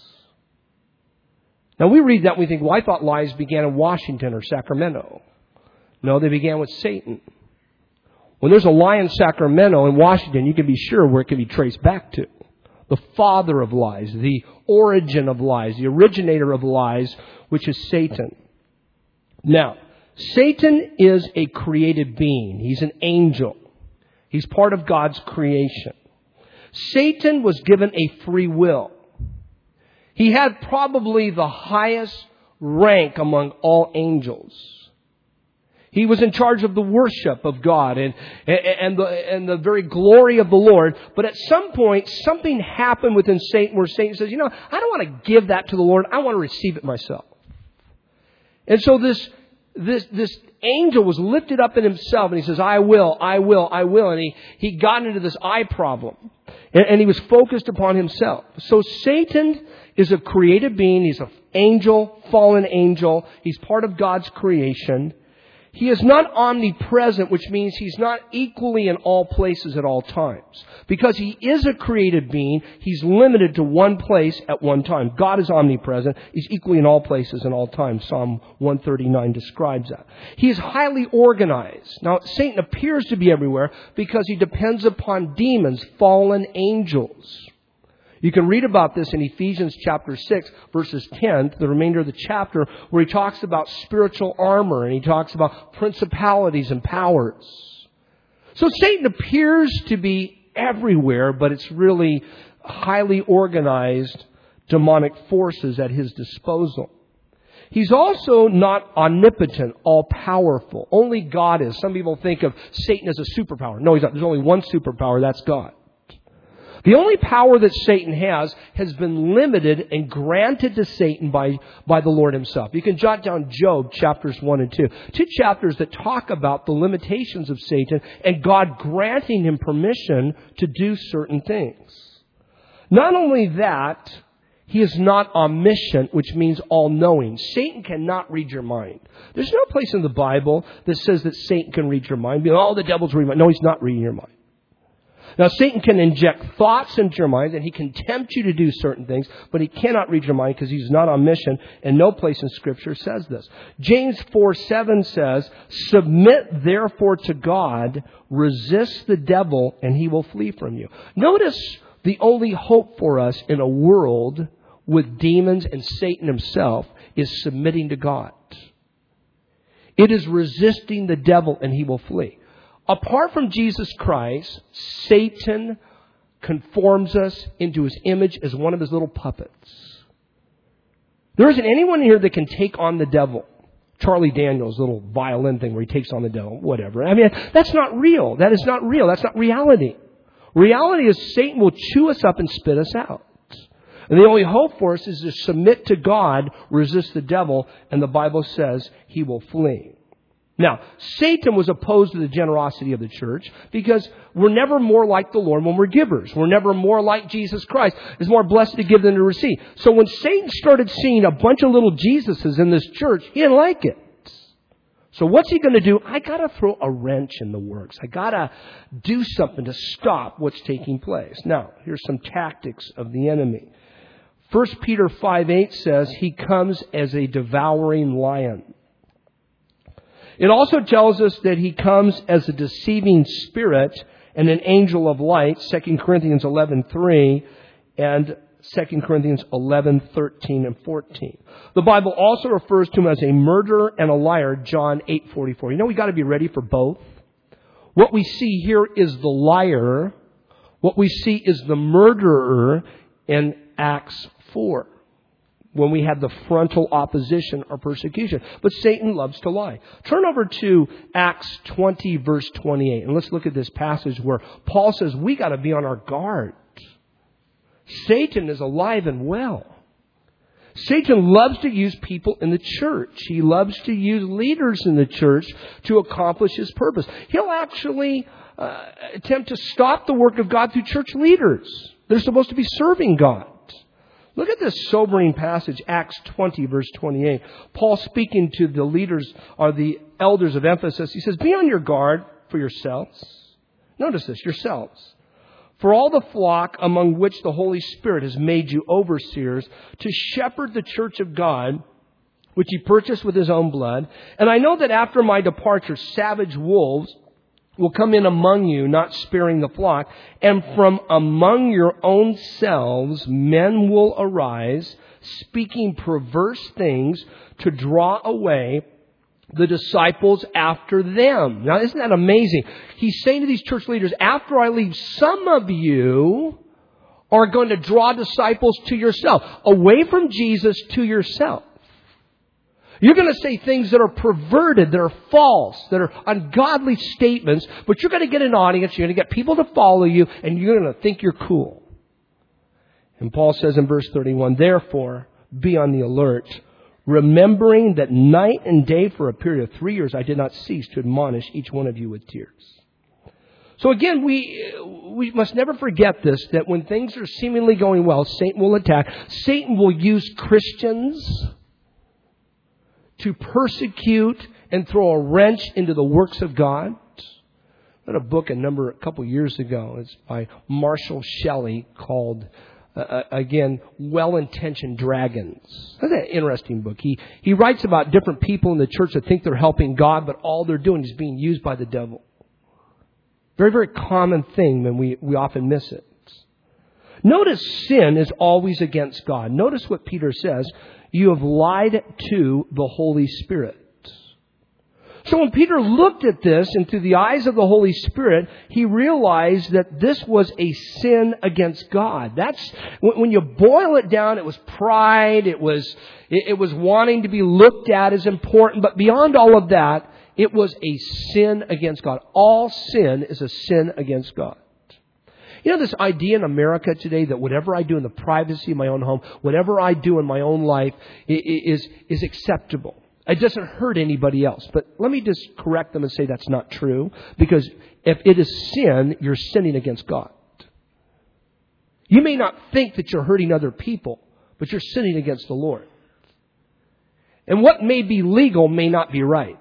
Speaker 1: Now, we read that and we think, well, I thought lies began in Washington or Sacramento. No, they began with Satan. When there's a lie in Sacramento and Washington, you can be sure where it can be traced back to. The father of lies, the origin of lies, the originator of lies, which is Satan. Now, Satan is a created being. He's an angel. He's part of God's creation. Satan was given a free will. He had probably the highest rank among all angels. He was in charge of the worship of God and the very glory of the Lord. But at some point, something happened within Satan where Satan says, I don't want to give that to the Lord. I want to receive it myself. And so this angel was lifted up in himself, and he says, I will. And he got into this I problem. And he was focused upon himself. So Satan is a created being. He's an angel, fallen angel. He's part of God's creation. He is not omnipresent, which means he's not equally in all places at all times. Because he is a created being, he's limited to one place at one time. God is omnipresent. He's equally in all places and all times. Psalm 139 describes that. He is highly organized. Now, Satan appears to be everywhere because he depends upon demons, fallen angels. You can read about this in Ephesians chapter 6, verses 10, the remainder of the chapter, where he talks about spiritual armor and he talks about principalities and powers. So Satan appears to be everywhere, but it's really highly organized demonic forces at his disposal. He's also not omnipotent, all-powerful. Only God is. Some people think of Satan as a superpower. No, he's not. There's only one superpower, that's God. The only power that Satan has been limited and granted to Satan by the Lord himself. You can jot down Job chapters 1 and 2. Two chapters that talk about the limitations of Satan and God granting him permission to do certain things. Not only that, he is not omniscient, which means all-knowing. Satan cannot read your mind. There's no place in the Bible that says that Satan can read your mind. The devil's reading your mind. No, he's not reading your mind. Now, Satan can inject thoughts into your mind, and he can tempt you to do certain things, but he cannot read your mind because he's not omniscient, and no place in Scripture says this. James 4:7 says, submit therefore to God, resist the devil, and he will flee from you. Notice the only hope for us in a world with demons and Satan himself is submitting to God. It is resisting the devil, and he will flee. Apart from Jesus Christ, Satan conforms us into his image as one of his little puppets. There isn't anyone here that can take on the devil. Charlie Daniels' little violin thing where he takes on the devil, whatever. That's not real. That is not real. That's not reality. Reality is Satan will chew us up and spit us out. And the only hope for us is to submit to God, resist the devil, and the Bible says he will flee. Now, Satan was opposed to the generosity of the church because we're never more like the Lord when we're givers. We're never more like Jesus Christ. It's more blessed to give than to receive. So when Satan started seeing a bunch of little Jesuses in this church, he didn't like it. So what's he going to do? I got to throw a wrench in the works. I got to do something to stop what's taking place. Now, here's some tactics of the enemy. 1 Peter 5:8 says he comes as a devouring lion. It also tells us that he comes as a deceiving spirit and an angel of light, 2 Corinthians 11:3 and 2 Corinthians 11:13 and 14. The Bible also refers to him as a murderer and a liar, John 8:44. We got to be ready for both. What we see here is the liar. What we see is the murderer in Acts 4. when we had the frontal opposition or persecution. But Satan loves to lie. Turn over to Acts 20, verse 28. And let's look at this passage where Paul says we got to be on our guard. Satan is alive and well. Satan loves to use people in the church. He loves to use leaders in the church to accomplish his purpose. He'll actually attempt to stop the work of God through church leaders. They're supposed to be serving God. Look at this sobering passage, Acts 20, verse 28. Paul speaking to the leaders or the elders of Ephesus, he says, be on your guard for yourselves. Notice this, yourselves. For all the flock among which the Holy Spirit has made you overseers to shepherd the church of God, which he purchased with his own blood. And I know that after my departure, savage wolves will come in among you, not sparing the flock. And from among your own selves, men will arise, speaking perverse things to draw away the disciples after them. Now, isn't that amazing? He's saying to these church leaders, after I leave, some of you are going to draw disciples to yourself, away from Jesus to yourself. You're going to say things that are perverted, that are false, that are ungodly statements, but you're going to get an audience, you're going to get people to follow you, and you're going to think you're cool. And Paul says in verse 31, therefore, be on the alert, remembering that night and day for a period of 3 years I did not cease to admonish each one of you with tears. So again, we must never forget this, that when things are seemingly going well, Satan will attack. Satan will use Christians to persecute and throw a wrench into the works of God. I read a book a couple years ago. It's by Marshall Shelley called, again, Well-Intentioned Dragons. That's an interesting book. He writes about different people in the church that think they're helping God, but all they're doing is being used by the devil. Very, very common thing, and we often miss it. Notice sin is always against God. Notice what Peter says. You have lied to the Holy Spirit. So when Peter looked at this and through the eyes of the Holy Spirit, he realized that this was a sin against God. That's when you boil it down, it was pride, it was wanting to be looked at as important, but beyond all of that, it was a sin against God. All sin is a sin against God. You know this idea in America today that whatever I do in the privacy of my own home, whatever I do in my own life is acceptable. It doesn't hurt anybody else. But let me just correct them and say that's not true. Because if it is sin, you're sinning against God. You may not think that you're hurting other people, but you're sinning against the Lord. And what may be legal may not be right.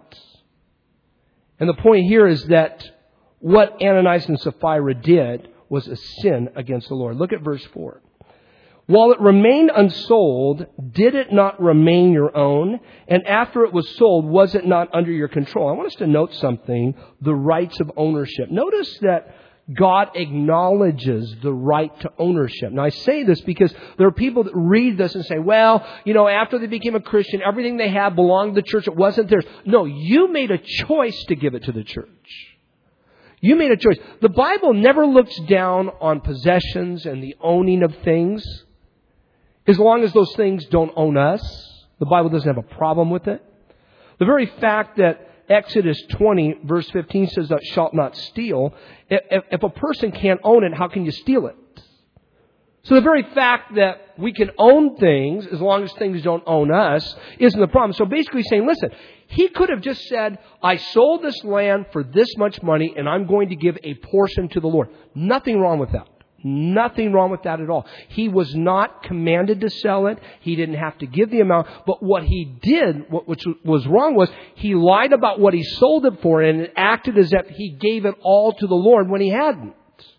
Speaker 1: And the point here is that what Ananias and Sapphira did was a sin against the Lord. Look at verse 4. While it remained unsold, did it not remain your own? And after it was sold, was it not under your control? I want us to note something, the rights of ownership. Notice that God acknowledges the right to ownership. Now, I say this because there are people that read this and say, well, after they became a Christian, everything they had belonged to the church. It wasn't theirs. No, you made a choice to give it to the church. You made a choice. The Bible never looks down on possessions and the owning of things. As long as those things don't own us, the Bible doesn't have a problem with it. The very fact that Exodus 20, verse 15 says, thou shalt not steal. If a person can't own it, how can you steal it? So the very fact that we can own things, as long as things don't own us, isn't the problem. So basically saying, listen, he could have just said, I sold this land for this much money and I'm going to give a portion to the Lord. Nothing wrong with that. Nothing wrong with that at all. He was not commanded to sell it. He didn't have to give the amount. But what he did, which was wrong, was he lied about what he sold it for and acted as if he gave it all to the Lord when he hadn't.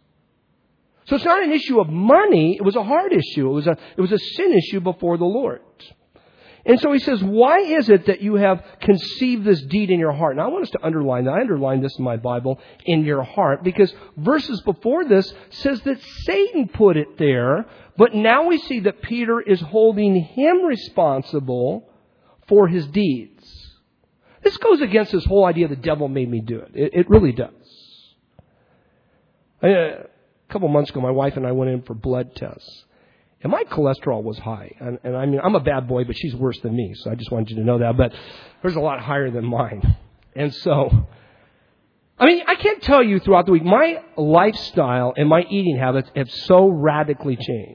Speaker 1: So it's not an issue of money. It was a heart issue. It was a sin issue before the Lord. And so he says, why is it that you have conceived this deed in your heart? Now I want us to underline that. I underlined this in my Bible, in your heart, because verses before this says that Satan put it there. But now we see that Peter is holding him responsible for his deeds. This goes against this whole idea the devil made me do it. It really does. A couple months ago, my wife and I went in for blood tests. And my cholesterol was high. And I mean, I'm a bad boy, but she's worse than me. So I just wanted you to know that. But hers a lot higher than mine. And so, I mean, I can't tell you throughout the week, my lifestyle and my eating habits have so radically changed.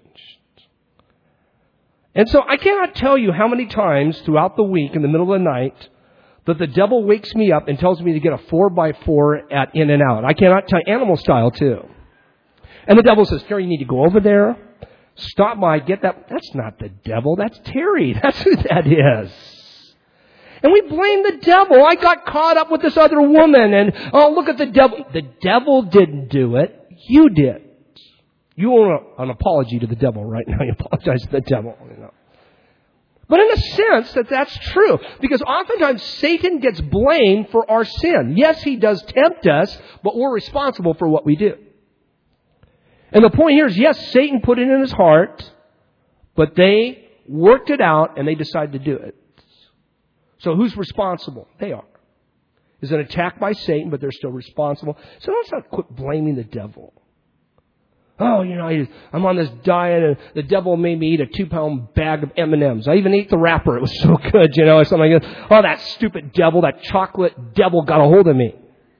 Speaker 1: And so I cannot tell you how many times throughout the week in the middle of the night that the devil wakes me up and tells me to get a 4x4 at In-N-Out. I cannot tell, animal style too. And the devil says, Terry, you need to go over there. Stop by, get that. That's not the devil. That's Terry. That's who that is. And we blame the devil. I got caught up with this other woman and, oh, look at the devil. The devil didn't do it. You did. You owe an apology to the devil right now. You apologize to the devil. You know. But in a sense that's true. Because oftentimes Satan gets blamed for our sin. Yes, he does tempt us, but we're responsible for what we do. And the point here is, yes, Satan put it in his heart, but they worked it out and they decided to do it. So who's responsible? They are. It's an attack by Satan, but they're still responsible. So let's not quit blaming the devil. Oh, you know, I'm on this diet and the devil made me eat a 2-pound bag of M&Ms. I even ate the wrapper. It was so good, you know, or something like that. Oh, that stupid devil, that chocolate devil got a hold of me.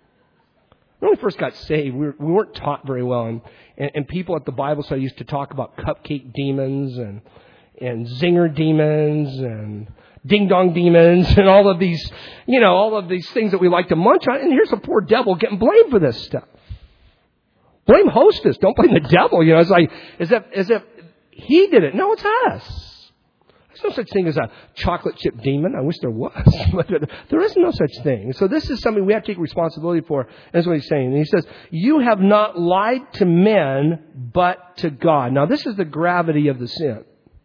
Speaker 1: When we first got saved, we weren't taught very well. And people at the Bible study used to talk about cupcake demons and zinger demons and ding-dong demons and all of these, you know, all of these things that we like to munch on. And here's a poor devil getting blamed for this stuff. Blame Hostess. Don't blame the devil. You know, it's like, as if he did it. No, it's us. There's no such thing as a chocolate chip demon. I wish there was. But there is no such thing. So this is something we have to take responsibility for. That's what he's saying. And he says, you have not lied to men, but to God. Now, this is the gravity of the sin.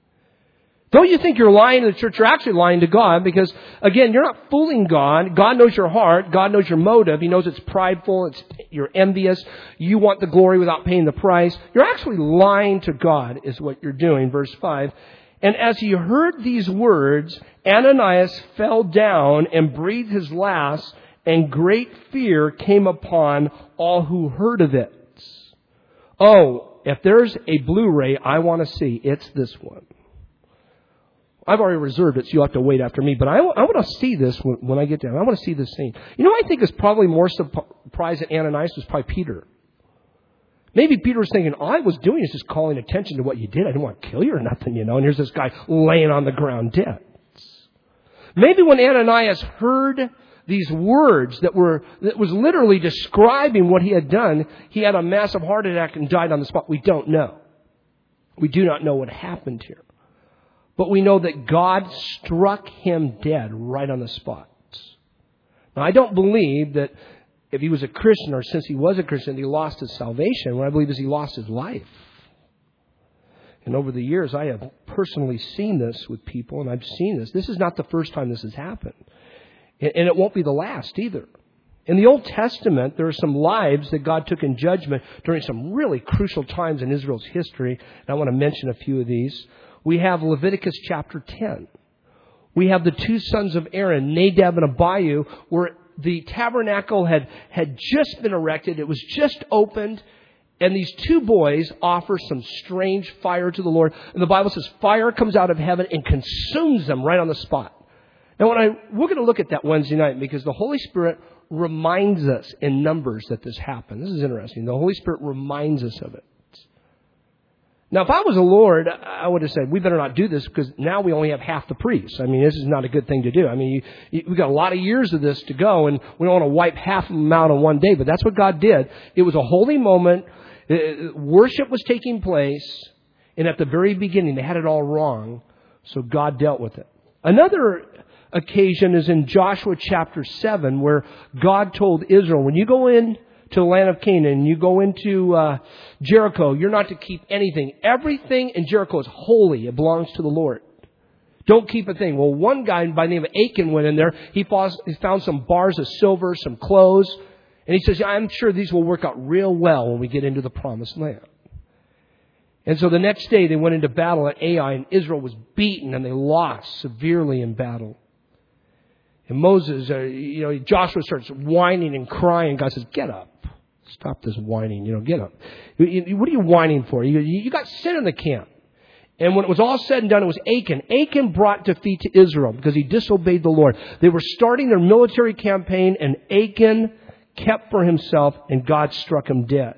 Speaker 1: Don't you think you're lying to the church? You're actually lying to God because, again, you're not fooling God. God knows your heart. God knows your motive. He knows it's prideful. You're envious. You want the glory without paying the price. You're actually lying to God is what you're doing. Verse 5. And as he heard these words, Ananias fell down and breathed his last, and great fear came upon all who heard of it. Oh, if there's a Blu-ray I want to see, it's this one. I've already reserved it, so you'll have to wait after me. But I want to see this when I get there. I want to see this scene. You know, I think is probably more surprised at Ananias was probably Peter. Maybe Peter was thinking, all I was doing is just calling attention to what you did. I didn't want to kill you or nothing, you know. And here's this guy laying on the ground dead. Maybe when Ananias heard these words that was literally describing what he had done, he had a massive heart attack and died on the spot. We don't know. We do not know what happened here. But we know that God struck him dead right on the spot. Now, I don't believe that if he was a Christian or since he was a Christian, he lost his salvation. What I believe is he lost his life. And over the years, I have personally seen this with people, and I've seen this. This is not the first time this has happened. And it won't be the last either. In the Old Testament, there are some lives that God took in judgment during some really crucial times in Israel's history. And I want to mention a few of these. We have Leviticus chapter 10. We have the two sons of Aaron, Nadab and Abihu, where the tabernacle had just been erected. It was just opened. And these two boys offer some strange fire to the Lord. And the Bible says fire comes out of heaven and consumes them right on the spot. Now, we're going to look at that Wednesday night because the Holy Spirit reminds us in Numbers that this happened. This is interesting. The Holy Spirit reminds us of it. Now, if I was a Lord, I would have said, we better not do this because now we only have half the priests. I mean, this is not a good thing to do. I mean, we've got a lot of years of this to go, and we don't want to wipe half of them out in one day. But that's what God did. It was a holy moment. Worship was taking place. And at the very beginning, they had it all wrong. So God dealt with it. Another occasion is in Joshua chapter 7, where God told Israel, when you go in to the land of Canaan, you go into Jericho, you're not to keep anything. Everything in Jericho is holy. It belongs to the Lord. Don't keep a thing. Well, one guy by the name of Achan went in there. He found some bars of silver, some clothes. And he says, yeah, I'm sure these will work out real well when we get into the promised land. And so the next day they went into battle at Ai, and Israel was beaten and they lost severely in battle. And Moses, Joshua starts whining and crying. God says, get up. Stop this whining. Get up. What are you whining for? You got sin in the camp. And when it was all said and done, it was Achan. Achan brought defeat to Israel because he disobeyed the Lord. They were starting their military campaign, and Achan kept for himself, and God struck him dead.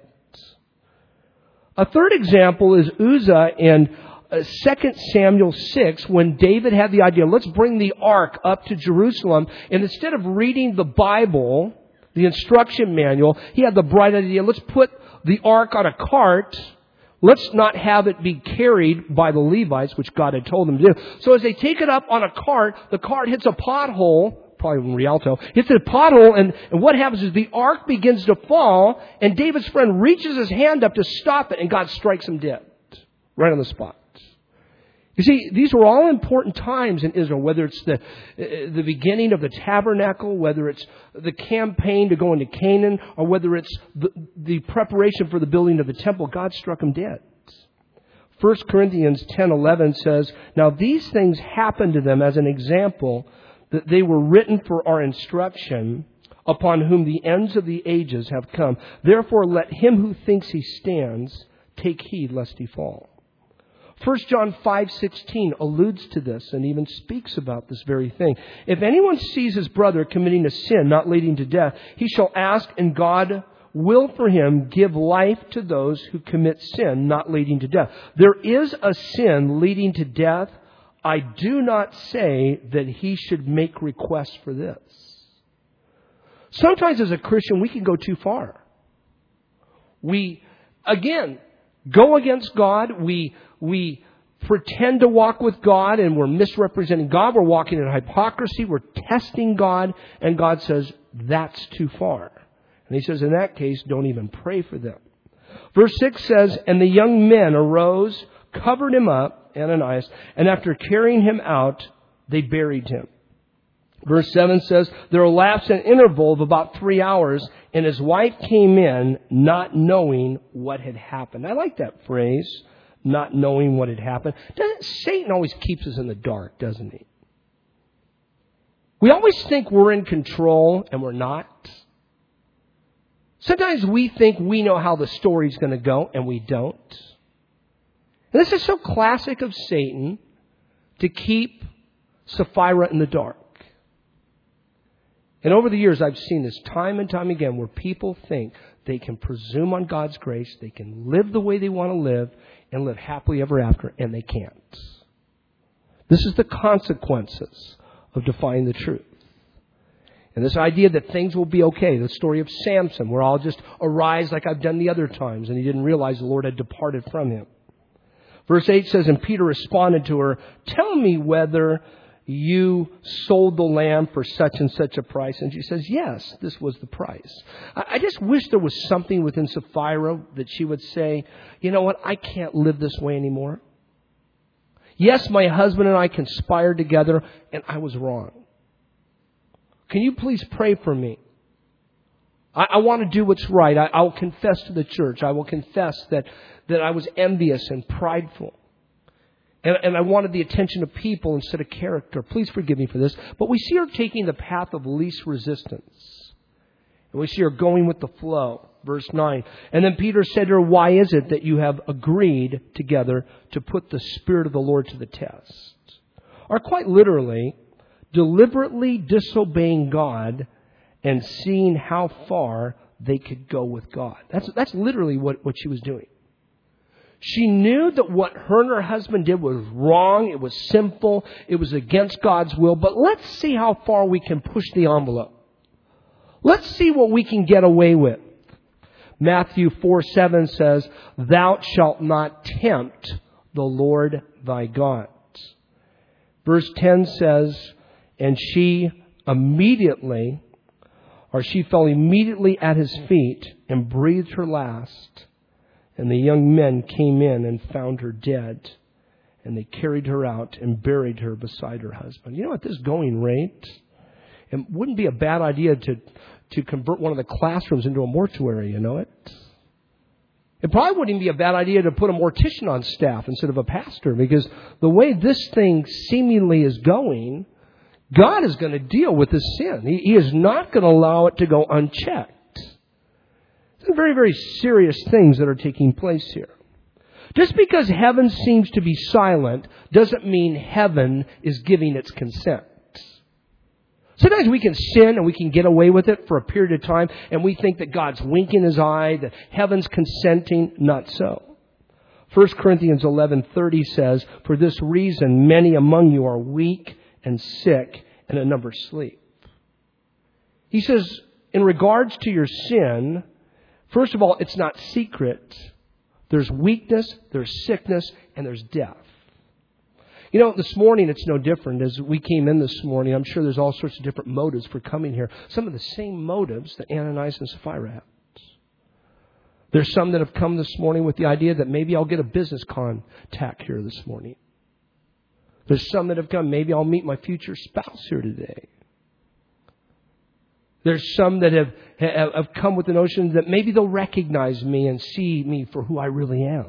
Speaker 1: A third example is Uzzah in 2 Samuel 6, when David had the idea, let's bring the ark up to Jerusalem. And instead of reading the Bible, the instruction manual, he had the bright idea, let's put the ark on a cart. Let's not have it be carried by the Levites, which God had told them to do. So as they take it up on a cart, the cart hits a pothole, probably in Rialto, hits a pothole, and what happens is the ark begins to fall, and David's friend reaches his hand up to stop it, and God strikes him dead, right on the spot. You see, these were all important times in Israel, whether it's the beginning of the tabernacle, whether it's the campaign to go into Canaan, or whether it's the preparation for the building of the temple. God struck him dead. 1 Corinthians 10:11 says, now these things happened to them as an example, that they were written for our instruction, upon whom the ends of the ages have come. Therefore let him who thinks he stands take heed lest he fall. 1 John 5:16 alludes to this and even speaks about this very thing. If anyone sees his brother committing a sin not leading to death, he shall ask, and God will for him give life to those who commit sin not leading to death. There is a sin leading to death. I do not say that he should make requests for this. Sometimes as a Christian, we can go too far. We, again, go against God. We pretend to walk with God, and we're misrepresenting God. We're walking in hypocrisy. We're testing God. And God says, that's too far. And he says, in that case, don't even pray for them. Verse 6 says, and the young men arose, covered him up, Ananias, and after carrying him out, they buried him. Verse 7 says, there elapsed an interval of about 3 hours, and his wife came in, not knowing what had happened. I like that phrase, not knowing what had happened. Satan always keeps us in the dark, doesn't he? We always think we're in control, and we're not. Sometimes we think we know how the story's going to go, and we don't. And this is so classic of Satan, to keep Sapphira in the dark. And over the years, I've seen this time and time again, where people think they can presume on God's grace, they can live the way they want to live, and live happily ever after, and they can't. This is the consequences of defying the truth. And this idea that things will be okay, the story of Samson, where I'll just arise like I've done the other times, and he didn't realize the Lord had departed from him. Verse 8 says, and Peter responded to her, tell me whether you sold the lamb for such and such a price. And she says, yes, this was the price. I just wish there was something within Sapphira that she would say, you know what, I can't live this way anymore. Yes, my husband and I conspired together, and I was wrong. Can you please pray for me? I want to do what's right. I will confess to the church. I will confess that I was envious and prideful. And I wanted the attention of people instead of character. Please forgive me for this. But we see her taking the path of least resistance. And we see her going with the flow. Verse 9. And then Peter said to her, why is it that you have agreed together to put the Spirit of the Lord to the test? Or quite literally, deliberately disobeying God and seeing how far they could go with God. That's literally what she was doing. She knew that what her and her husband did was wrong. It was sinful. It was against God's will. But let's see how far we can push the envelope. Let's see what we can get away with. Matthew 4:7 says, thou shalt not tempt the Lord thy God. Verse 10 says, and she fell immediately at his feet and breathed her last. And the young men came in and found her dead. And they carried her out and buried her beside her husband. You know, at this going rate, it wouldn't be a bad idea to convert one of the classrooms into a mortuary, you know it? It probably wouldn't be a bad idea to put a mortician on staff instead of a pastor, because the way this thing seemingly is going, God is going to deal with this sin. He is not going to allow it to go unchecked. Some very, very serious things that are taking place here. Just because heaven seems to be silent doesn't mean heaven is giving its consent. Sometimes we can sin and we can get away with it for a period of time, and we think that God's winking his eye, that heaven's consenting. Not so. 1 Corinthians 11:30 says, "For this reason many among you are weak and sick, and a number sleep." He says, in regards to your sin, first of all, it's not secret. There's weakness, there's sickness, and there's death. You know, this morning it's no different. As we came in this morning, I'm sure there's all sorts of different motives for coming here. Some of the same motives that Ananias and Sapphira had. There's some that have come this morning with the idea that maybe I'll get a business contact here this morning. There's some that have come, maybe I'll meet my future spouse here today. There's some that have come with the notion that maybe they'll recognize me and see me for who I really am.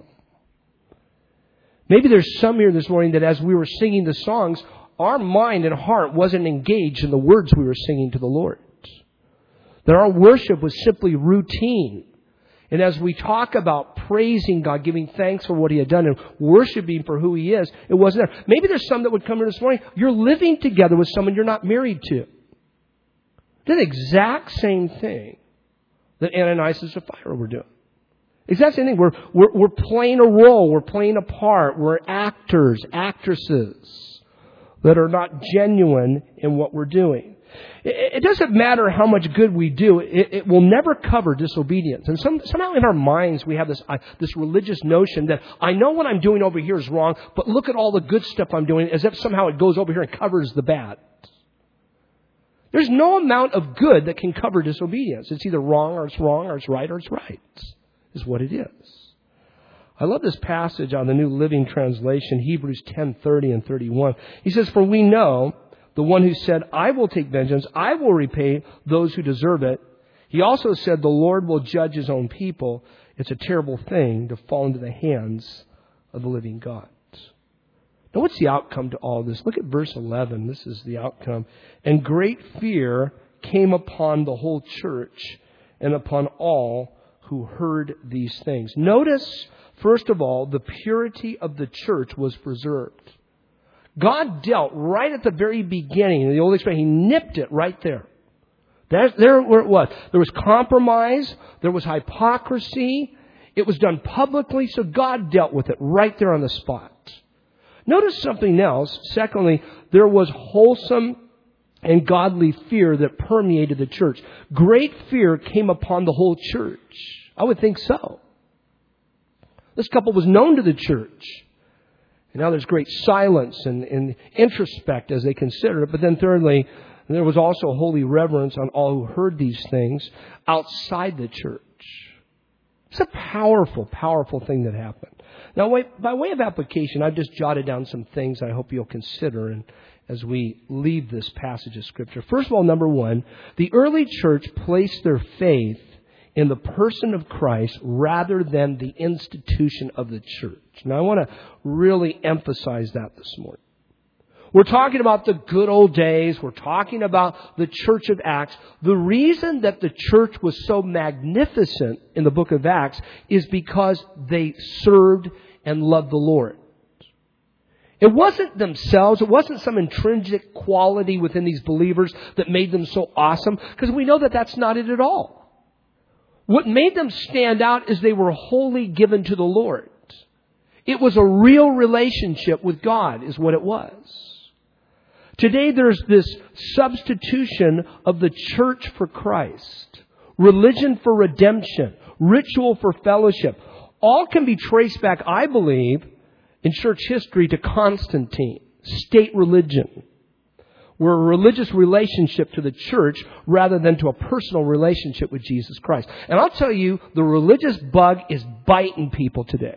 Speaker 1: Maybe there's some here this morning that as we were singing the songs, our mind and heart wasn't engaged in the words we were singing to the Lord. That our worship was simply routine. And as we talk about praising God, giving thanks for what He had done, and worshiping for who He is, it wasn't there. Maybe there's some that would come here this morning. You're living together with someone you're not married to. They're the exact same thing that Ananias and Sapphira were doing. Exact same thing. We're playing a role. We're playing a part. We're actors, actresses that are not genuine in what we're doing. It doesn't matter how much good we do. It will never cover disobedience. And somehow in our minds we have this religious notion that I know what I'm doing over here is wrong, but look at all the good stuff I'm doing, as if somehow it goes over here and covers the bad. There's no amount of good that can cover disobedience. It's either wrong or it's wrong, or it's right or it's right, is what it is. I love this passage on the New Living Translation, Hebrews 10:30 and 31. He says, "For we know the one who said, 'I will take vengeance, I will repay those who deserve it.' He also said, 'The Lord will judge His own people.' It's a terrible thing to fall into the hands of the living God." Now, what's the outcome to all this? Look at verse 11. This is the outcome. "And great fear came upon the whole church and upon all who heard these things." Notice, first of all, the purity of the church was preserved. God dealt right at the very beginning of the Old Expression. He nipped it right there. There where it was. There was compromise. There was hypocrisy. It was done publicly, so God dealt with it right there on the spot. Notice something else. Secondly, there was wholesome and godly fear that permeated the church. Great fear came upon the whole church. I would think so. This couple was known to the church. And now there's great silence and introspect as they consider it. But then thirdly, there was also holy reverence on all who heard these things outside the church. It's a powerful, powerful thing that happened. Now, by way of application, I've just jotted down some things I hope you'll consider and as we leave this passage of Scripture. First of all, number one, the early church placed their faith in the person of Christ rather than the institution of the church. Now, I want to really emphasize that this morning. We're talking about the good old days. We're talking about the church of Acts. The reason that the church was so magnificent in the book of Acts is because they served and loved the Lord. It wasn't themselves. It wasn't some intrinsic quality within these believers that made them so awesome, because we know that that's not it at all. What made them stand out is they were wholly given to the Lord. It was a real relationship with God is what it was. Today there's this substitution of the church for Christ, religion for redemption, ritual for fellowship. All can be traced back, I believe, in church history to Constantine, state religion. We're a religious relationship to the church rather than to a personal relationship with Jesus Christ. And I'll tell you, the religious bug is biting people today.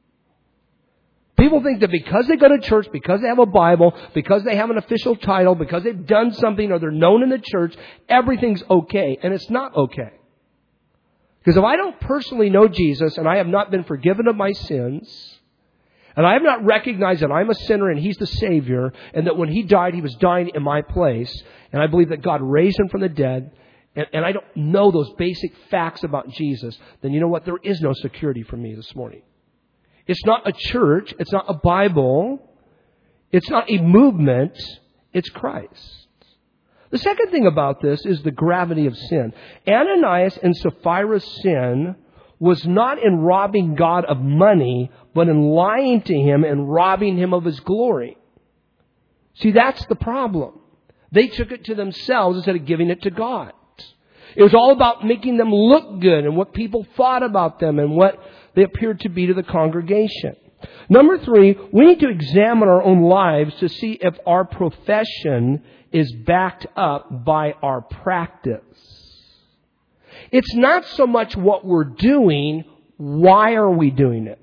Speaker 1: People think that because they go to church, because they have a Bible, because they have an official title, because they've done something or they're known in the church, everything's okay. And it's not okay. Because if I don't personally know Jesus and I have not been forgiven of my sins, and I have not recognized that I'm a sinner and He's the Savior, and that when He died, He was dying in my place, and I believe that God raised Him from the dead, and I don't know those basic facts about Jesus, then you know what? There is no security for me this morning. It's not a church. It's not a Bible. It's not a movement. It's Christ. The second thing about this is the gravity of sin. Ananias and Sapphira's sin was not in robbing God of money, but in lying to Him and robbing Him of His glory. See, that's the problem. They took it to themselves instead of giving it to God. It was all about making them look good and what people thought about them and what they appeared to be to the congregation. Number 3, we need to examine our own lives to see if our profession is backed up by our practice. It's not so much what we're doing, why are we doing it?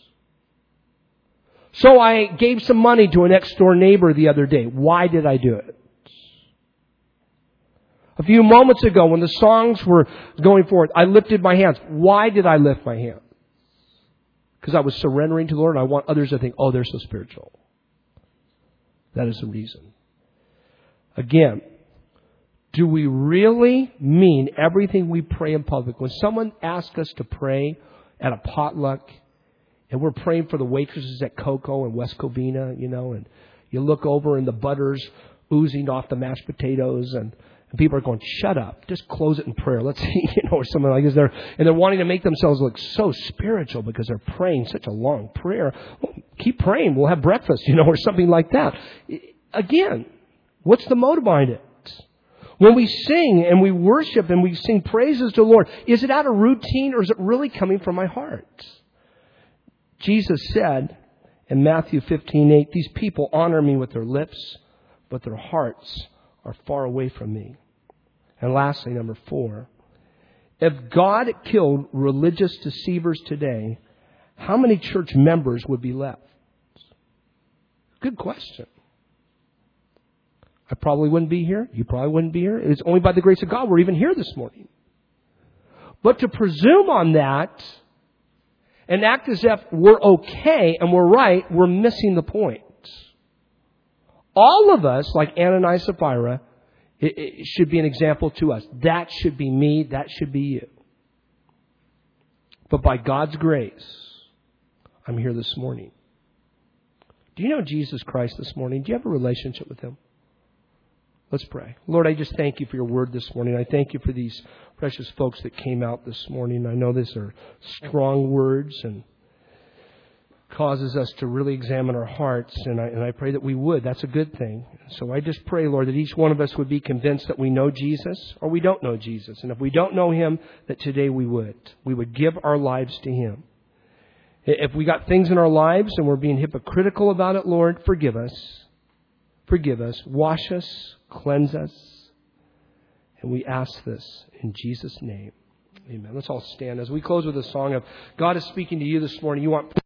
Speaker 1: So I gave some money to a next door neighbor the other day. Why did I do it? A few moments ago when the songs were going forth, I lifted my hands. Why did I lift my hands? Because I was surrendering to the Lord and I want others to think, oh, they're so spiritual. That is the reason. Again, do we really mean everything we pray in public? When someone asks us to pray at a potluck and we're praying for the waitresses at Coco and West Covina, and you look over and the butter's oozing off the mashed potatoes and people are going, shut up, just close it in prayer. Let's see, or something like this. And they're wanting to make themselves look so spiritual because they're praying such a long prayer. Well, keep praying. We'll have breakfast, or something like that. Again, what's the motive behind it? When we sing and we worship and we sing praises to the Lord, is it out of routine or is it really coming from my heart? Jesus said in Matthew 15:8, these people honor me with their lips, but their hearts are far away from me. And lastly, number 4, if God killed religious deceivers today, how many church members would be left? Good question. I probably wouldn't be here. You probably wouldn't be here. It's only by the grace of God we're even here this morning. But to presume on that and act as if we're okay and we're right, we're missing the point. All of us, like Ananias and Sapphira, it should be an example to us. That should be me. That should be you. But by God's grace, I'm here this morning. Do you know Jesus Christ this morning? Do you have a relationship with Him? Let's pray. Lord, I just thank You for Your word this morning. I thank You for these precious folks that came out this morning. I know these are strong words and causes us to really examine our hearts, and I pray that we would. That's a good thing. So I just pray, Lord, that each one of us would be convinced that we know Jesus or we don't know Jesus. And if we don't know Him, that today we would. We would give our lives to Him. If we got things in our lives and we're being hypocritical about it, Lord, forgive us. Forgive us. Wash us. Cleanse us. And we ask this in Jesus' name. Amen. Let's all stand as we close with a song of God is speaking to you this morning. You want